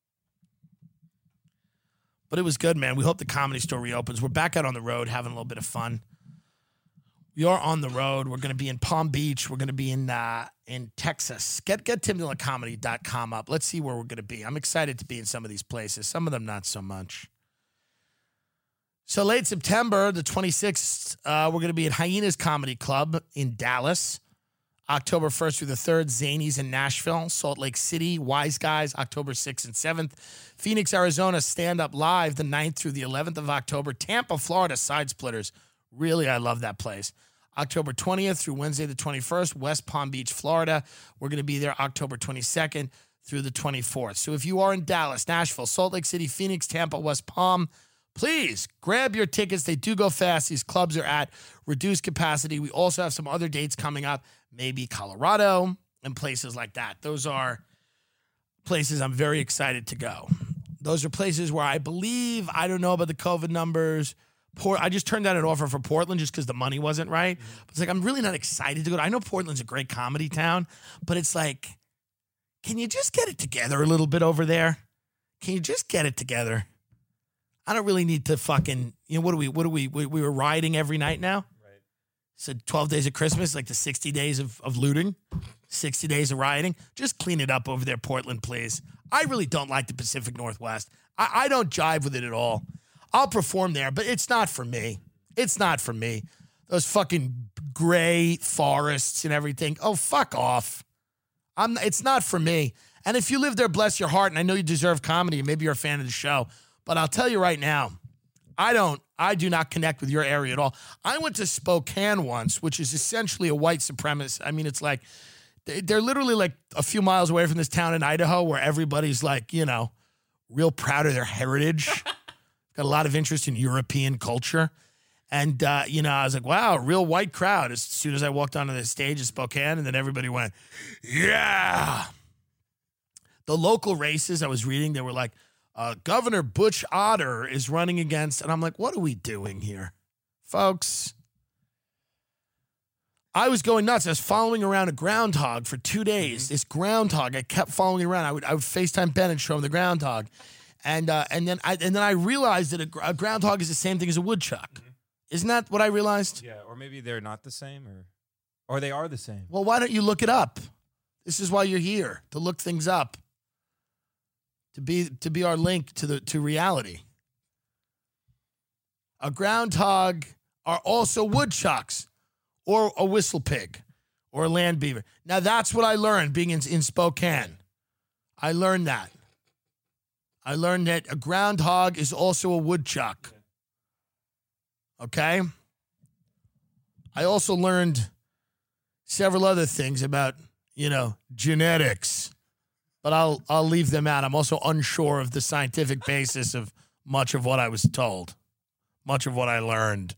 But it was good, man. We hope the Comedy Store reopens. We're back out on the road having a little bit of fun. We are on the road. We're going to be in Palm Beach. We're going to be in Texas. Get TimDillonComedy.com up. Let's see where we're going to be. I'm excited to be in some of these places. Some of them not so much. So late September, the 26th, we're going to be at Hyenas Comedy Club in Dallas. October 1st through the 3rd, Zanies in Nashville. Salt Lake City, Wise Guys, October 6th and 7th. Phoenix, Arizona, Stand Up Live, the 9th through the 11th of October. Tampa, Florida, Side Splitters. Really, I love that place. October 20th through Wednesday the 21st, West Palm Beach, Florida. We're going to be there October 22nd through the 24th. So if you are in Dallas, Nashville, Salt Lake City, Phoenix, Tampa, West Palm, please grab your tickets. They do go fast. These clubs are at reduced capacity. We also have some other dates coming up, maybe Colorado and places like that. Those are places I'm very excited to go. Those are places where I believe, I don't know about the COVID numbers. I just turned down an offer for Portland just because the money wasn't right. But it's like, I'm really not excited to go. I know Portland's a great comedy town, but it's like, can you just get it together a little bit over there? Can you just get it together? I don't really need to fucking, what are we, we were rioting every night now? Right. So 12 days of Christmas, like the 60 days of looting, 60 days of rioting. Just clean it up over there, Portland, please. I really don't like the Pacific Northwest. I don't jive with it at all. I'll perform there, but it's not for me. It's not for me. Those fucking gray forests and everything. Oh, fuck off. It's not for me. And if you live there, bless your heart, and I know you deserve comedy, and maybe you're a fan of the show, but I'll tell you right now, I do not connect with your area at all. I went to Spokane once, which is essentially a white supremacist. I mean, it's like, they're literally like a few miles away from this town in Idaho where everybody's like, real proud of their heritage. Got a lot of interest in European culture. And, I was like, wow, real white crowd as soon as I walked onto the stage in Spokane. And then everybody went, yeah. The local races I was reading, they were like, Governor Butch Otter is running against. And I'm like, what are we doing here? Folks, I was going nuts. I was following around a groundhog for 2 days. This groundhog, I kept following around. I would FaceTime Ben and show him the groundhog, and then I realized that a groundhog is the same thing as a woodchuck. Isn't that what I realized? Yeah, or maybe they're not the same, or they are the same. Well, why don't you look it up? This is why you're here, to look things up, to be our link to reality. A groundhog are also woodchucks, or a whistle pig, or a land beaver. Now, that's what I learned being in Spokane. I learned that. I learned that a groundhog is also a woodchuck. Okay? I also learned several other things about, genetics, but I'll leave them out. I'm also unsure of the scientific basis of much of what I was told, much of what I learned.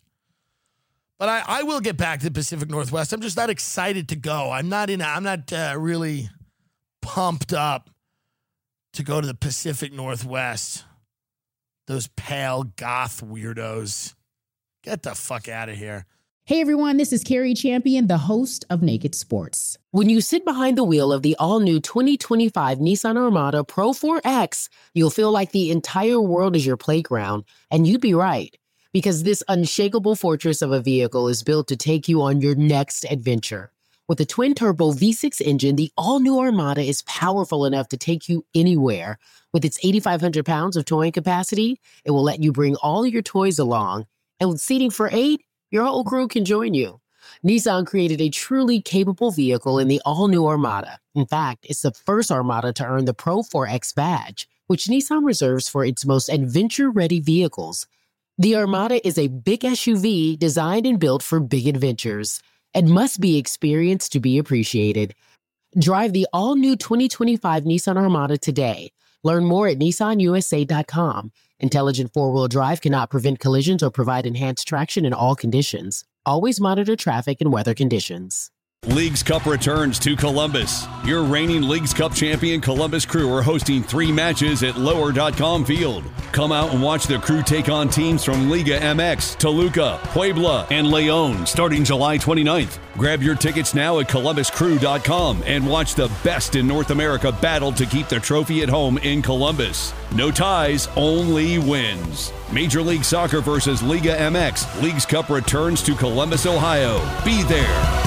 But I will get back to the Pacific Northwest. I'm just not excited to go. I'm not really pumped up to go to the Pacific Northwest. Those pale goth weirdos. Get the fuck out of here. Hey everyone, this is Carrie Champion, the host of Naked Sports. When you sit behind the wheel of the all-new 2025 Nissan Armada Pro 4X, you'll feel like the entire world is your playground. And you'd be right, because this unshakable fortress of a vehicle is built to take you on your next adventure. With a twin-turbo V6 engine, the all-new Armada is powerful enough to take you anywhere. With its 8,500 pounds of towing capacity, it will let you bring all your toys along. And with seating for 8, your whole crew can join you. Nissan created a truly capable vehicle in the all-new Armada. In fact, it's the first Armada to earn the Pro 4X badge, which Nissan reserves for its most adventure-ready vehicles. The Armada is a big SUV designed and built for big adventures and must be experienced to be appreciated. Drive the all-new 2025 Nissan Armada today. Learn more at nissanusa.com. Intelligent four-wheel drive cannot prevent collisions or provide enhanced traction in all conditions. Always monitor traffic and weather conditions. Leagues Cup returns to Columbus. Your reigning Leagues Cup champion Columbus Crew are hosting 3 matches at lower.com field. Come out and watch the Crew take on teams from Liga MX, Toluca, Puebla, and León starting July 29th. Grab your tickets now at columbuscrew.com and watch the best in North America battle to keep the trophy at home in Columbus. No ties, only wins. Major League Soccer versus Liga MX. Leagues Cup returns to Columbus, Ohio. Be there.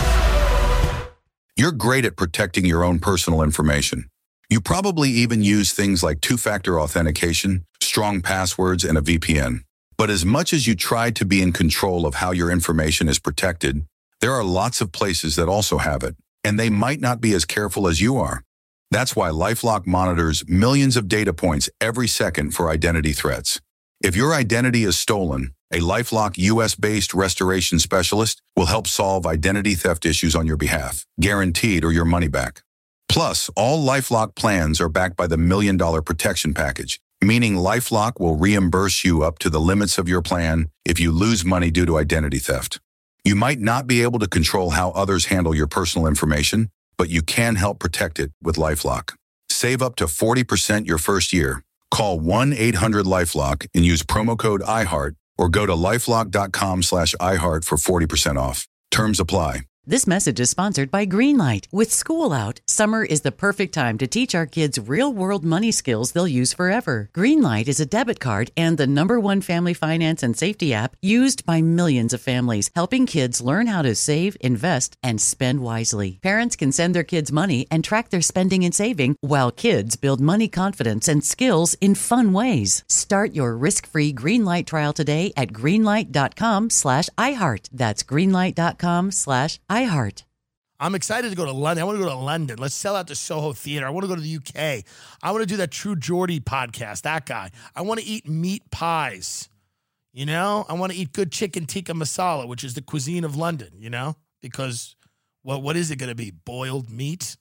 You're great at protecting your own personal information. You probably even use things like two-factor authentication, strong passwords, and a VPN. But as much as you try to be in control of how your information is protected, there are lots of places that also have it, and they might not be as careful as you are. That's why LifeLock monitors millions of data points every second for identity threats. If your identity is stolen, a LifeLock US-based restoration specialist will help solve identity theft issues on your behalf, guaranteed or your money back. Plus, all LifeLock plans are backed by the $1 Million Protection Package, meaning LifeLock will reimburse you up to the limits of your plan if you lose money due to identity theft. You might not be able to control how others handle your personal information, but you can help protect it with LifeLock. Save up to 40% your first year. Call 1-800-LifeLock and use promo code iHeart, or go to lifelock.com/iHeart for 40% off. Terms apply. This message is sponsored by Greenlight. With school out, summer is the perfect time to teach our kids real-world money skills they'll use forever. Greenlight is a debit card and the #1 family finance and safety app used by millions of families, helping kids learn how to save, invest, and spend wisely. Parents can send their kids money and track their spending and saving, while kids build money confidence and skills in fun ways. Start your risk-free Greenlight trial today at greenlight.com/iHeart. That's greenlight.com/iHeart. I'm excited to go to London. I want to go to London. Let's sell out the Soho Theater. I want to go to the UK. I want to do that True Geordie podcast, that guy. I want to eat meat pies, I want to eat good chicken tikka masala, which is the cuisine of London, because what is it going to be, boiled meat?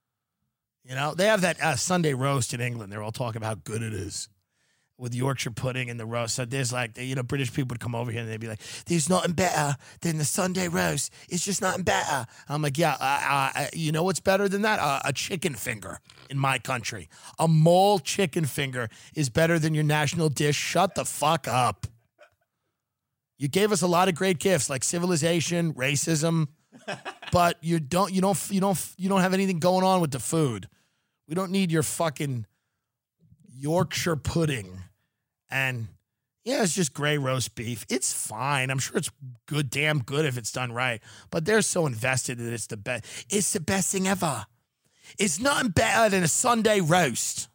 They have that Sunday roast in England. They're all talking about how good it is with Yorkshire pudding and the roast. So there's British people would come over here and they'd be like, there's nothing better than the Sunday roast. It's just nothing better. I'm like, yeah, you know what's better than that? A chicken finger in my country. A mole chicken finger is better than your national dish. Shut the fuck up. You gave us a lot of great gifts like civilization, racism, but you don't have anything going on with the food. We don't need your fucking Yorkshire pudding. And yeah, it's just gray roast beef. It's fine. I'm sure it's good, damn good if it's done right. But they're so invested that it's the best. It's the best thing ever. It's nothing better than a Sunday roast.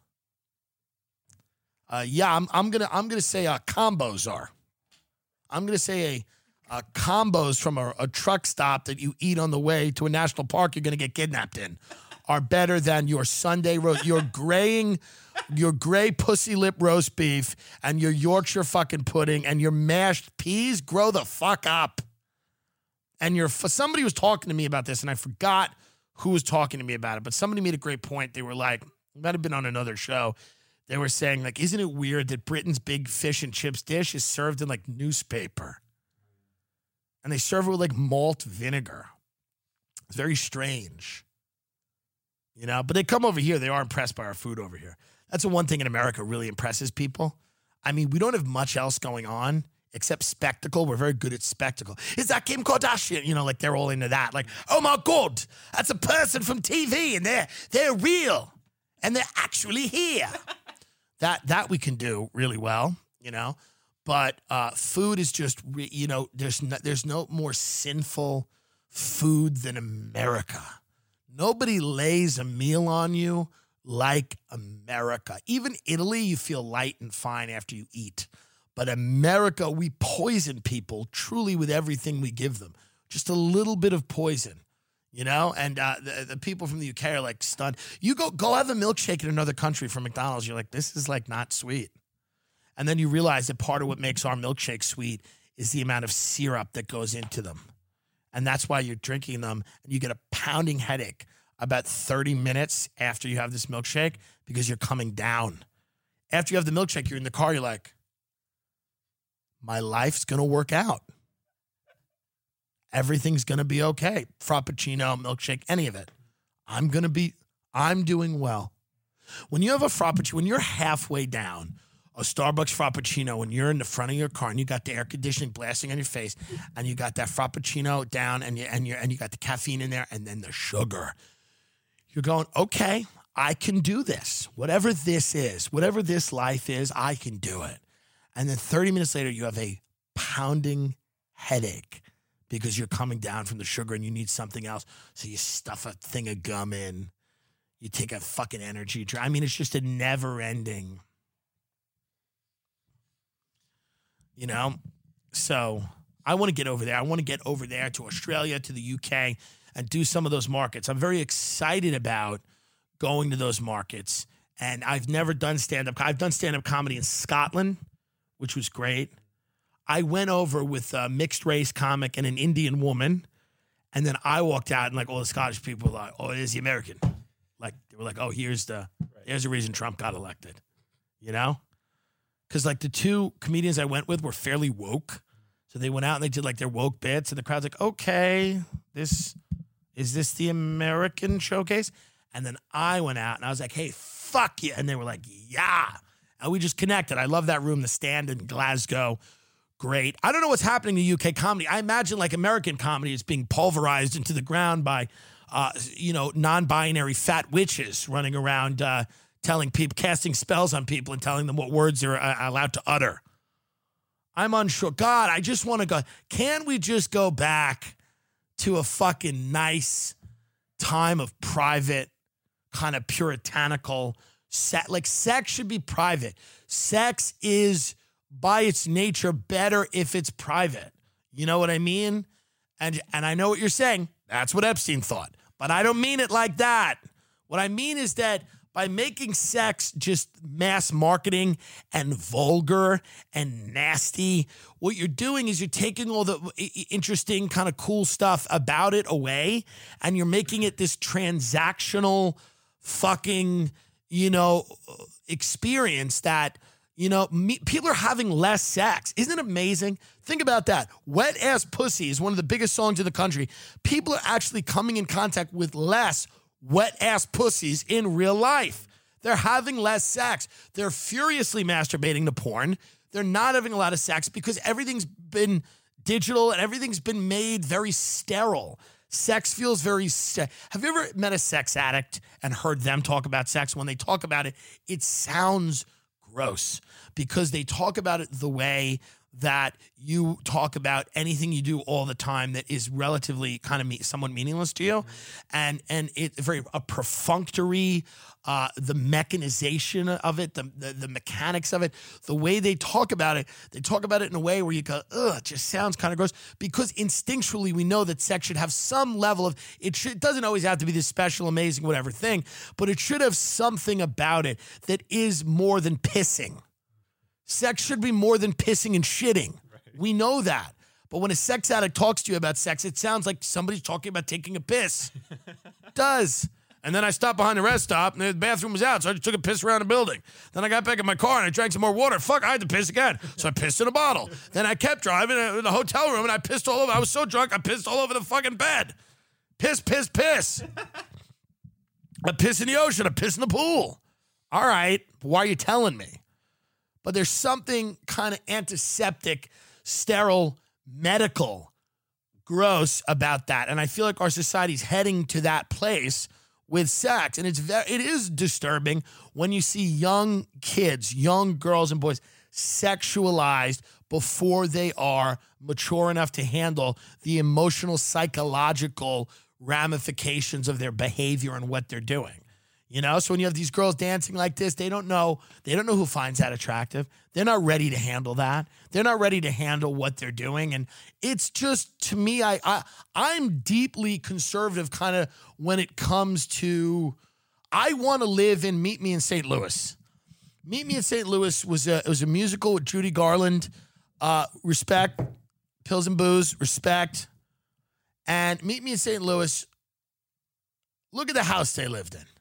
I'm gonna say combos are. I'm gonna say combos from a truck stop that you eat on the way to a national park you're gonna get kidnapped in are better than your Sunday roast. Your gray pussy lip roast beef and your Yorkshire fucking pudding and your mashed peas. Grow the fuck up. And somebody was talking to me about this, and I forgot who was talking to me about it, but somebody made a great point. They were like, it might have been on another show. They were saying, like, isn't it weird that Britain's big fish and chips dish is served in, like, newspaper? And they serve it with, like, malt vinegar. It's very strange. You know? But they come over here. They are impressed by our food over here. That's the one thing in America really impresses people. I mean, we don't have much else going on except spectacle. We're very good at spectacle. Is that Kim Kardashian? You know, like, they're all into that. Like, oh, my God, that's a person from TV, and they're real, and they're actually here. That we can do really well, you know. But food is just, there's no more sinful food than America. Nobody lays a meal on you like America. Even Italy, you feel light and fine after you eat. But America, we poison people truly with everything we give them. Just a little bit of poison, you know? And the people from the UK are like stunned. You go have a milkshake in another country from McDonald's. You're like, this is like not sweet. And then you realize that part of what makes our milkshake sweet is the amount of syrup that goes into them. And that's why you're drinking them and you get a pounding headache about 30 minutes after you have this milkshake because you're coming down. After you have the milkshake, you're in the car, you're like, my life's going to work out. Everything's going to be okay. Frappuccino, milkshake, any of it. I'm doing well. When you have a Frappuccino, when you're halfway down a Starbucks Frappuccino, and you're in the front of your car and you got the air conditioning blasting on your face and you got that Frappuccino down and you got the caffeine in there and then the sugar, you're going, okay, I can do this. Whatever this is, whatever this life is, I can do it. And then 30 minutes later, you have a pounding headache because you're coming down from the sugar and you need something else. So you stuff a thing of gum in. You take a fucking energy drink. I mean, it's just a never ending, you know? So I want to get over there. I want to get over there to Australia, to the UK, and do some of those markets. I'm very excited about going to those markets. And I've never done stand-up. I've done stand-up comedy in Scotland, which was great. I went over with a mixed race comic and an Indian woman, and then I walked out and like all the Scottish people were like, oh, it is the American. Like they were like, oh, here's the reason Trump got elected, you know? Because like the two comedians I went with were fairly woke. So they went out and they did like their woke bits, and the crowd's like, okay, is this the American showcase? And then I went out and I was like, hey, fuck you. And they were like, yeah. And we just connected. I love that room, the Stand in Glasgow. Great. I don't know what's happening to UK comedy. I imagine like American comedy is being pulverized into the ground by, non-binary fat witches running around telling people, casting spells on people and telling them what words they're allowed to utter. I'm unsure. God, I just want to go. Can we just go back to a fucking nice time of private, kind of puritanical sex? Like sex should be private. Sex is by its nature better if it's private. You know what I mean? And I know what you're saying. That's what Epstein thought. But I don't mean it like that. What I mean is that by making sex just mass marketing and vulgar and nasty, what you're doing is you're taking all the interesting kind of cool stuff about it away, and you're making it this transactional fucking, experience that, people are having less sex. Isn't it amazing? Think about that. Wet Ass Pussy is one of the biggest songs in the country. People are actually coming in contact with less wet ass pussies in real life. They're having less sex. They're furiously masturbating to porn. They're not having a lot of sex because everything's been digital and everything's been made very sterile. Sex feels very. Have you ever met a sex addict and heard them talk about sex? When they talk about it, it sounds gross because they talk about it the way that you talk about anything you do all the time that is relatively kind of somewhat meaningless to you, and it's very a perfunctory. The mechanization of it, the mechanics of it, the way they talk about it in a way where you go, ugh, it just sounds kind of gross, because instinctually we know that sex should have some level of, it doesn't always have to be this special, amazing, whatever thing, but it should have something about it that is more than pissing. Sex should be more than pissing and shitting. Right. We know that. But when a sex addict talks to you about sex, it sounds like somebody's talking about taking a piss. It does. And then I stopped behind the rest stop, and the bathroom was out, so I just took a piss around the building. Then I got back in my car, and I drank some more water. Fuck, I had to piss again. So I pissed in a bottle. Then I kept driving in the hotel room, and I pissed all over. I was so drunk, I pissed all over the fucking bed. Piss, piss, piss. I piss in the ocean. I piss in the pool. All right, why are you telling me? But there's something kind of antiseptic, sterile, medical, gross about that. And I feel like our society's heading to that place with sex. And it is disturbing when you see young kids, young girls and boys sexualized before they are mature enough to handle the emotional, psychological ramifications of their behavior and what they're doing. You know, so when you have these girls dancing like this, they don't know who finds that attractive. They're not ready to handle that. They're not ready to handle what they're doing. And it's just, to me, I'm deeply conservative kind of when it comes to, I want to live in Meet Me in St. Louis. Meet Me in St. Louis was a musical with Judy Garland. Respect. Pills and Booze. Respect. And Meet Me in St. Louis, look at the house they lived in.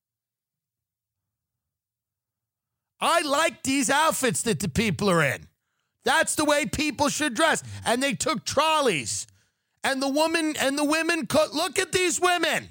I like these outfits that the people are in. That's the way people should dress. And they took trolleys. And the women, look at these women.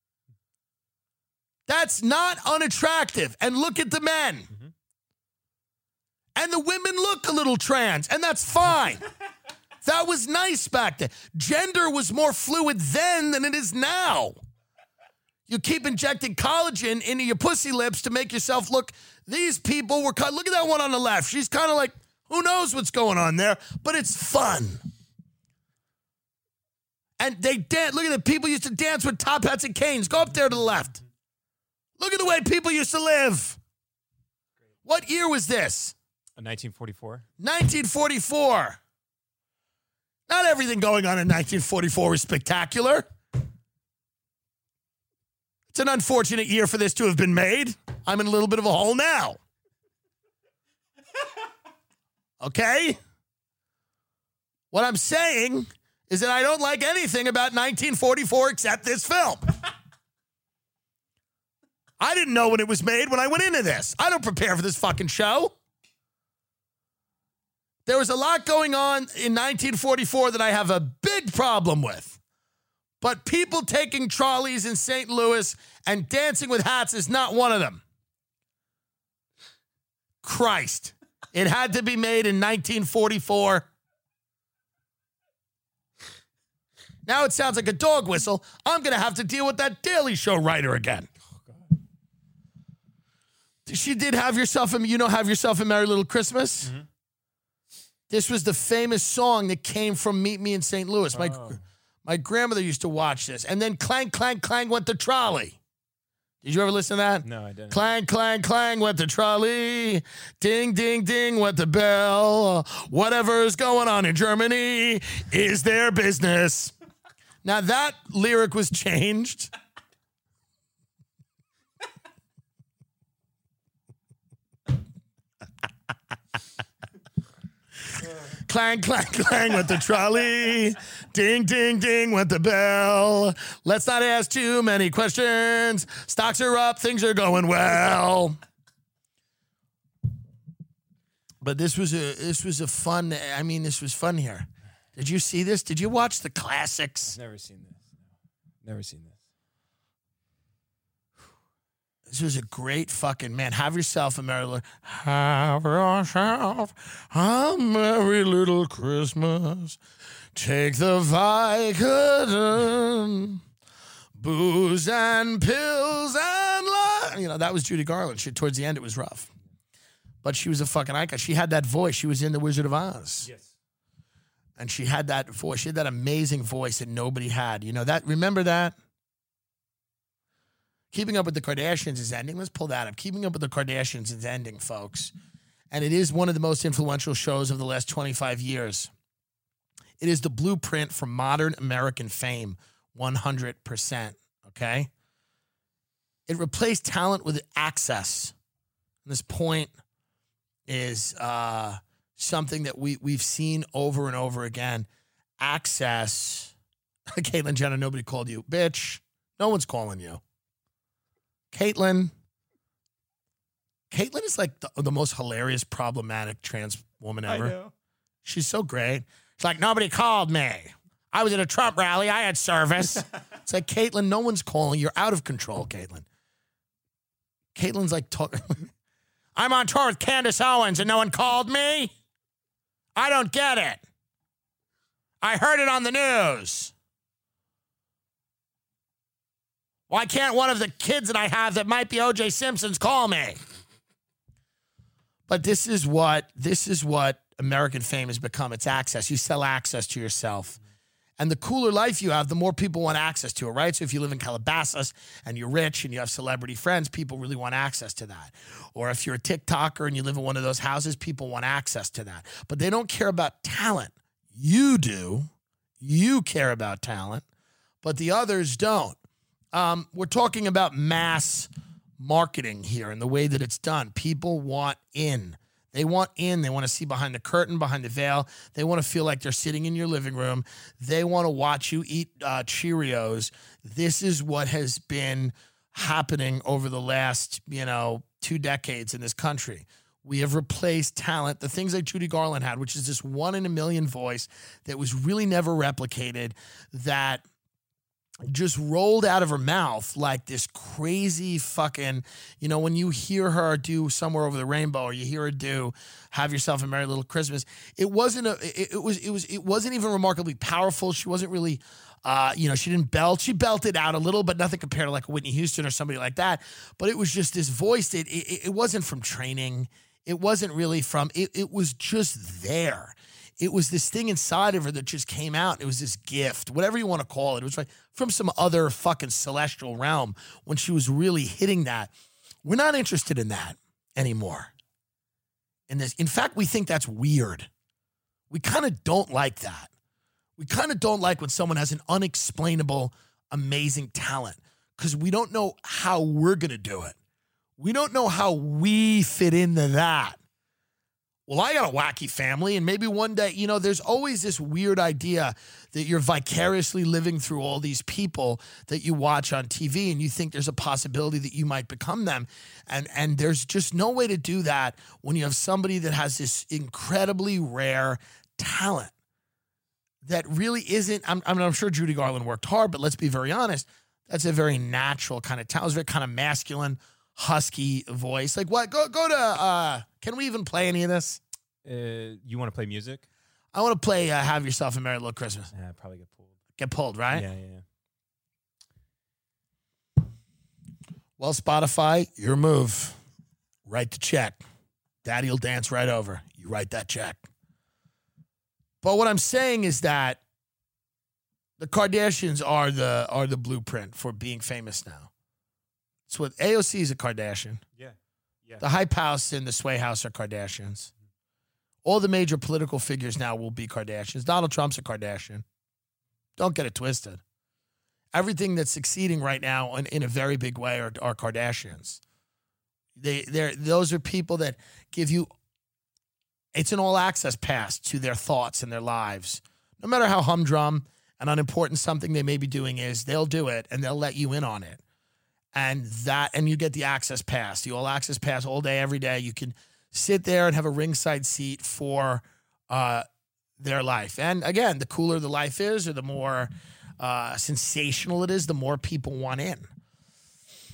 That's not unattractive. And look at the men. Mm-hmm. And the women look a little trans, and that's fine. That was nice back then. Gender was more fluid then than it is now. You keep injecting collagen into your pussy lips to make yourself look. These people were cut. Look at that one on the left. She's kind of like, who knows what's going on there, but it's fun. And they dance. Look at the people used to dance with top hats and canes. Go up there to the left. Look at the way people used to live. What year was this? 1944. 1944. Not everything going on in 1944 is spectacular. It's an unfortunate year for this to have been made. I'm in a little bit of a hole now. Okay? What I'm saying is that I don't like anything about 1944 except this film. I didn't know when it was made when I went into this. I don't prepare for this fucking show. There was a lot going on in 1944 that I have a big problem with. But people taking trolleys in St. Louis and dancing with hats is not one of them. Christ. It had to be made in 1944. Now it sounds like a dog whistle. I'm going to have to deal with that Daily Show writer again. Oh, God. She did Have Yourself a Merry Little Christmas. Mm-hmm. This was the famous song that came from Meet Me in St. Louis. My grandmother used to watch this. And then clang, clang, clang went the trolley. Did you ever listen to that? No, I didn't. Clang, clang, clang went the trolley. Ding, ding, ding went the bell. Whatever's going on in Germany is their business. Now that lyric was changed. Clang, clang, clang went the trolley. Ding, ding, ding went the bell. Let's not ask too many questions. Stocks are up. Things are going well. But this was fun. I mean, this was fun here. Did you see this? Did you watch the classics? Never seen this. Never seen this. This was a great fucking, man. Have yourself a merry little, have yourself a merry little Christmas. Take the Vicodin, booze and pills and love. You know, that was Judy Garland. Towards the end, it was rough. But she was a fucking icon. She had that voice. She was in The Wizard of Oz. Yes. And she had that voice. She had that amazing voice that nobody had. You know that? Remember that? Keeping Up with the Kardashians is ending. Let's pull that up. Keeping Up with the Kardashians is ending, folks. And it is one of the most influential shows of the last 25 years. It is the blueprint for modern American fame, 100%, okay? It replaced talent with access. And this point is something that we've seen over and over again. Access. Caitlyn Jenner, nobody called you. Bitch, no one's calling you. Caitlyn is like the most hilarious, problematic trans woman ever. I know. She's so great. She's like, nobody called me. I was at a Trump rally. I had service. It's like, Caitlyn, no one's calling. You're out of control, Caitlyn. Caitlyn's like, I'm on tour with Candace Owens and no one called me? I don't get it. I heard it on the news. Why can't one of the kids that I have that might be O.J. Simpson's call me? But this is what American fame has become. It's access. You sell access to yourself. And the cooler life you have, the more people want access to it, right? So if you live in Calabasas and you're rich and you have celebrity friends, people really want access to that. Or if you're a TikToker and you live in one of those houses, people want access to that. But they don't care about talent. You do. You care about talent, but the others don't. We're talking about mass marketing here and the way that it's done. People want in. They want in. They want to see behind the curtain, behind the veil. They want to feel like they're sitting in your living room. They want to watch you eat Cheerios. This is what has been happening over the last, 2 decades in this country. We have replaced talent, the things like Judy Garland had, which is this 1 in a million voice that was really never replicated, that just rolled out of her mouth like this crazy fucking, when you hear her do Somewhere Over the Rainbow or you hear her do Have Yourself a Merry Little Christmas, it wasn't even remarkably powerful. She wasn't really, she didn't belt. She belted out a little, but nothing compared to like Whitney Houston or somebody like that. But it was just this voice that it wasn't from training. It wasn't really from, it was just there. It was this thing inside of her that just came out. It was this gift, whatever you want to call it. It was like from some other fucking celestial realm when she was really hitting that. We're not interested in that anymore. In fact, we think that's weird. We kind of don't like that. We kind of don't like when someone has an unexplainable, amazing talent because we don't know how we're going to do it. We don't know how we fit into that. Well, I got a wacky family, and maybe one day, there's always this weird idea that you're vicariously living through all these people that you watch on TV, and you think there's a possibility that you might become them. And there's just no way to do that when you have somebody that has this incredibly rare talent that really isn't, I'm sure Judy Garland worked hard, but let's be very honest, that's a very natural kind of talent. It's very kind of masculine, husky voice. Like what? Go to, can we even play any of this? You want to play music? I want to play Have Yourself a Merry Little Christmas. Yeah, probably get pulled. Get pulled, right? Yeah. Well, Spotify, your move. Write the check. Daddy will dance right over. You write that check. But what I'm saying is that the Kardashians are the blueprint for being famous now. It's what AOC is a Kardashian. Yeah. The Hype House and the Sway House are Kardashians. All the major political figures now will be Kardashians. Donald Trump's a Kardashian. Don't get it twisted. Everything that's succeeding right now in a very big way are Kardashians. Those are people that give you, it's an all-access pass to their thoughts and their lives. No matter how humdrum and unimportant something they may be doing is, they'll do it and they'll let you in on it. And you get the access pass, the all access pass all day, every day. You can sit there and have a ringside seat for their life. And again, the cooler the life is or the more sensational it is, the more people want in.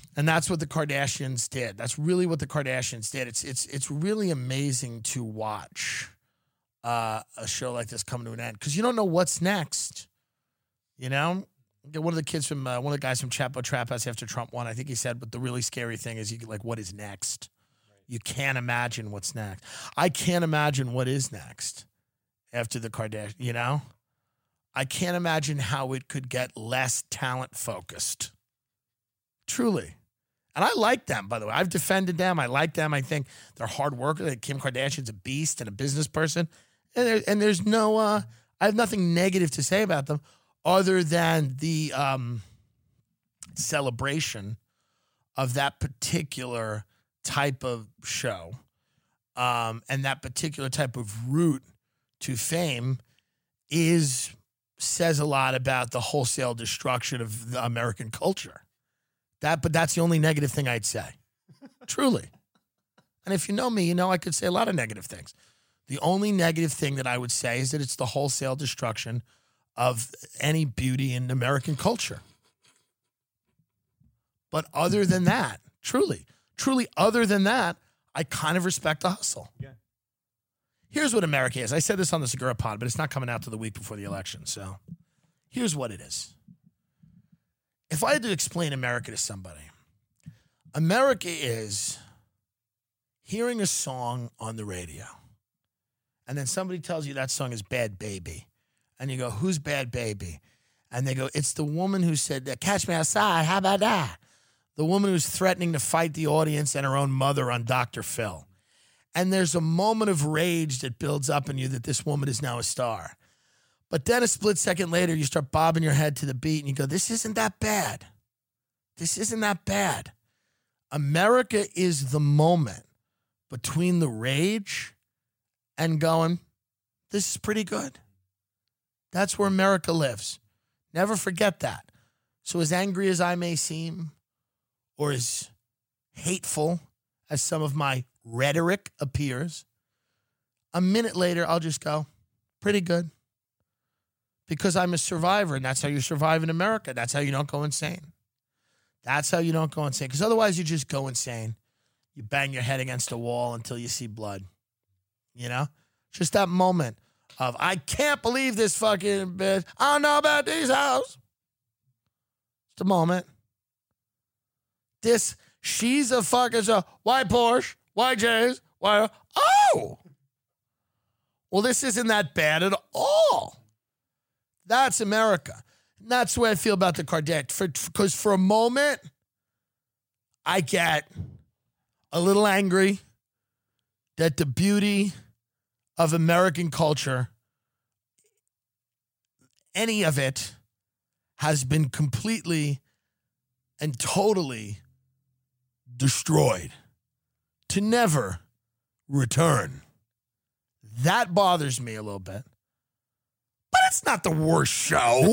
And that's what the Kardashians did. That's really what the Kardashians did. It's really amazing to watch a show like this come to an end because you don't know what's next. You know, one of the kids from one of the guys from Chapo Trap House after Trump won, I think he said, but the really scary thing is what is next? You can't imagine what's next. I can't imagine what is next after the Kardashians. You know, I can't imagine how it could get less talent focused. Truly. And I like them, by the way. I've defended them. I like them. I think they're hard workers. Kim Kardashian's a beast and a business person. And there's no, I have nothing negative to say about them other than the celebration of that particular type of show and that particular type of route to fame says a lot about the wholesale destruction of the American culture. But that's the only negative thing I'd say. Truly. And if you know me, you know I could say a lot of negative things. The only negative thing that I would say is that it's the wholesale destruction of any beauty in American culture. But other than that, truly other than that, I kind of respect the hustle. Yeah. Here's what America is. I said this on the Segura Pod, but it's not coming out till the week before the election. So here's what it is. If I had to explain America to somebody, America is hearing a song on the radio, and then somebody tells you that song is Bad Baby, and you go, who's Bad Baby? And they go, it's the woman who said, catch me outside, how about that? The woman who's threatening to fight the audience and her own mother on Dr. Phil. And there's a moment of rage that builds up in you that this woman is now a star. But then a split second later, you start bobbing your head to the beat and you go, this isn't that bad. This isn't that bad. America is the moment between the rage and going, this is pretty good. That's where America lives. Never forget that. So as angry as I may seem, or as hateful as some of my rhetoric appears, a minute later, I'll just go, pretty good. Because I'm a survivor, and that's how you survive in America. That's how you don't go insane. That's how you don't go insane. Because otherwise, you just go insane. You bang your head against a wall until you see blood. You know? Just that moment of, I can't believe this fucking bitch. I don't know about these house. Just a moment. She's a fucking, why Porsche? Why J's? Why? Oh! Well, this isn't that bad at all. That's America. And that's the way I feel about the Kardashians. Because for a moment, I get a little angry that the beauty of American culture, any of it, has been completely and totally destroyed to never return. That bothers me a little bit. But it's not the worst show.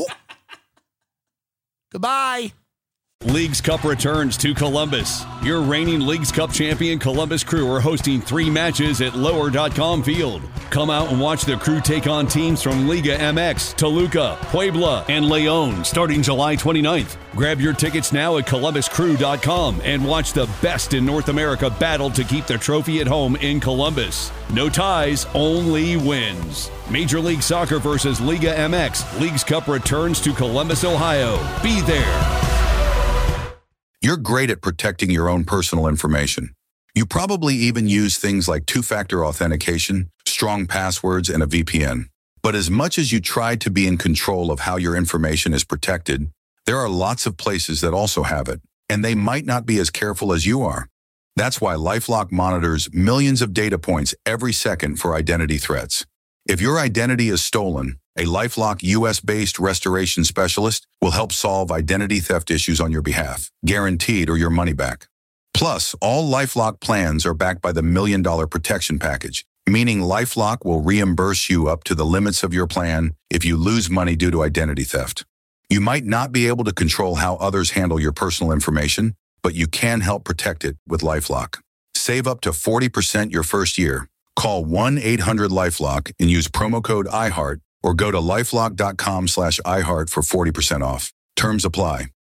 Goodbye. Leagues Cup returns to Columbus. Your reigning Leagues Cup champion Columbus Crew are hosting 3 matches at Lower.com Field. Come out and watch the Crew take on teams from Liga MX, Toluca, Puebla, and Leon starting July 29th. Grab your tickets now at ColumbusCrew.com and watch the best in North America battle to keep the trophy at home in Columbus. No ties, only wins. Major League Soccer versus Liga MX. Leagues Cup returns to Columbus, Ohio. Be there. You're great at protecting your own personal information. You probably even use things like two-factor authentication, strong passwords, and a VPN. But as much as you try to be in control of how your information is protected, there are lots of places that also have it, and they might not be as careful as you are. That's why LifeLock monitors millions of data points every second for identity threats. If your identity is stolen, a LifeLock US-based restoration specialist will help solve identity theft issues on your behalf, guaranteed or your money back. Plus, all LifeLock plans are backed by the $1 Million Protection Package, meaning LifeLock will reimburse you up to the limits of your plan if you lose money due to identity theft. You might not be able to control how others handle your personal information, but you can help protect it with LifeLock. Save up to 40% your first year. Call 1-800-LifeLock and use promo code IHEART or go to LifeLock.com/iHeart for 40% off. Terms apply.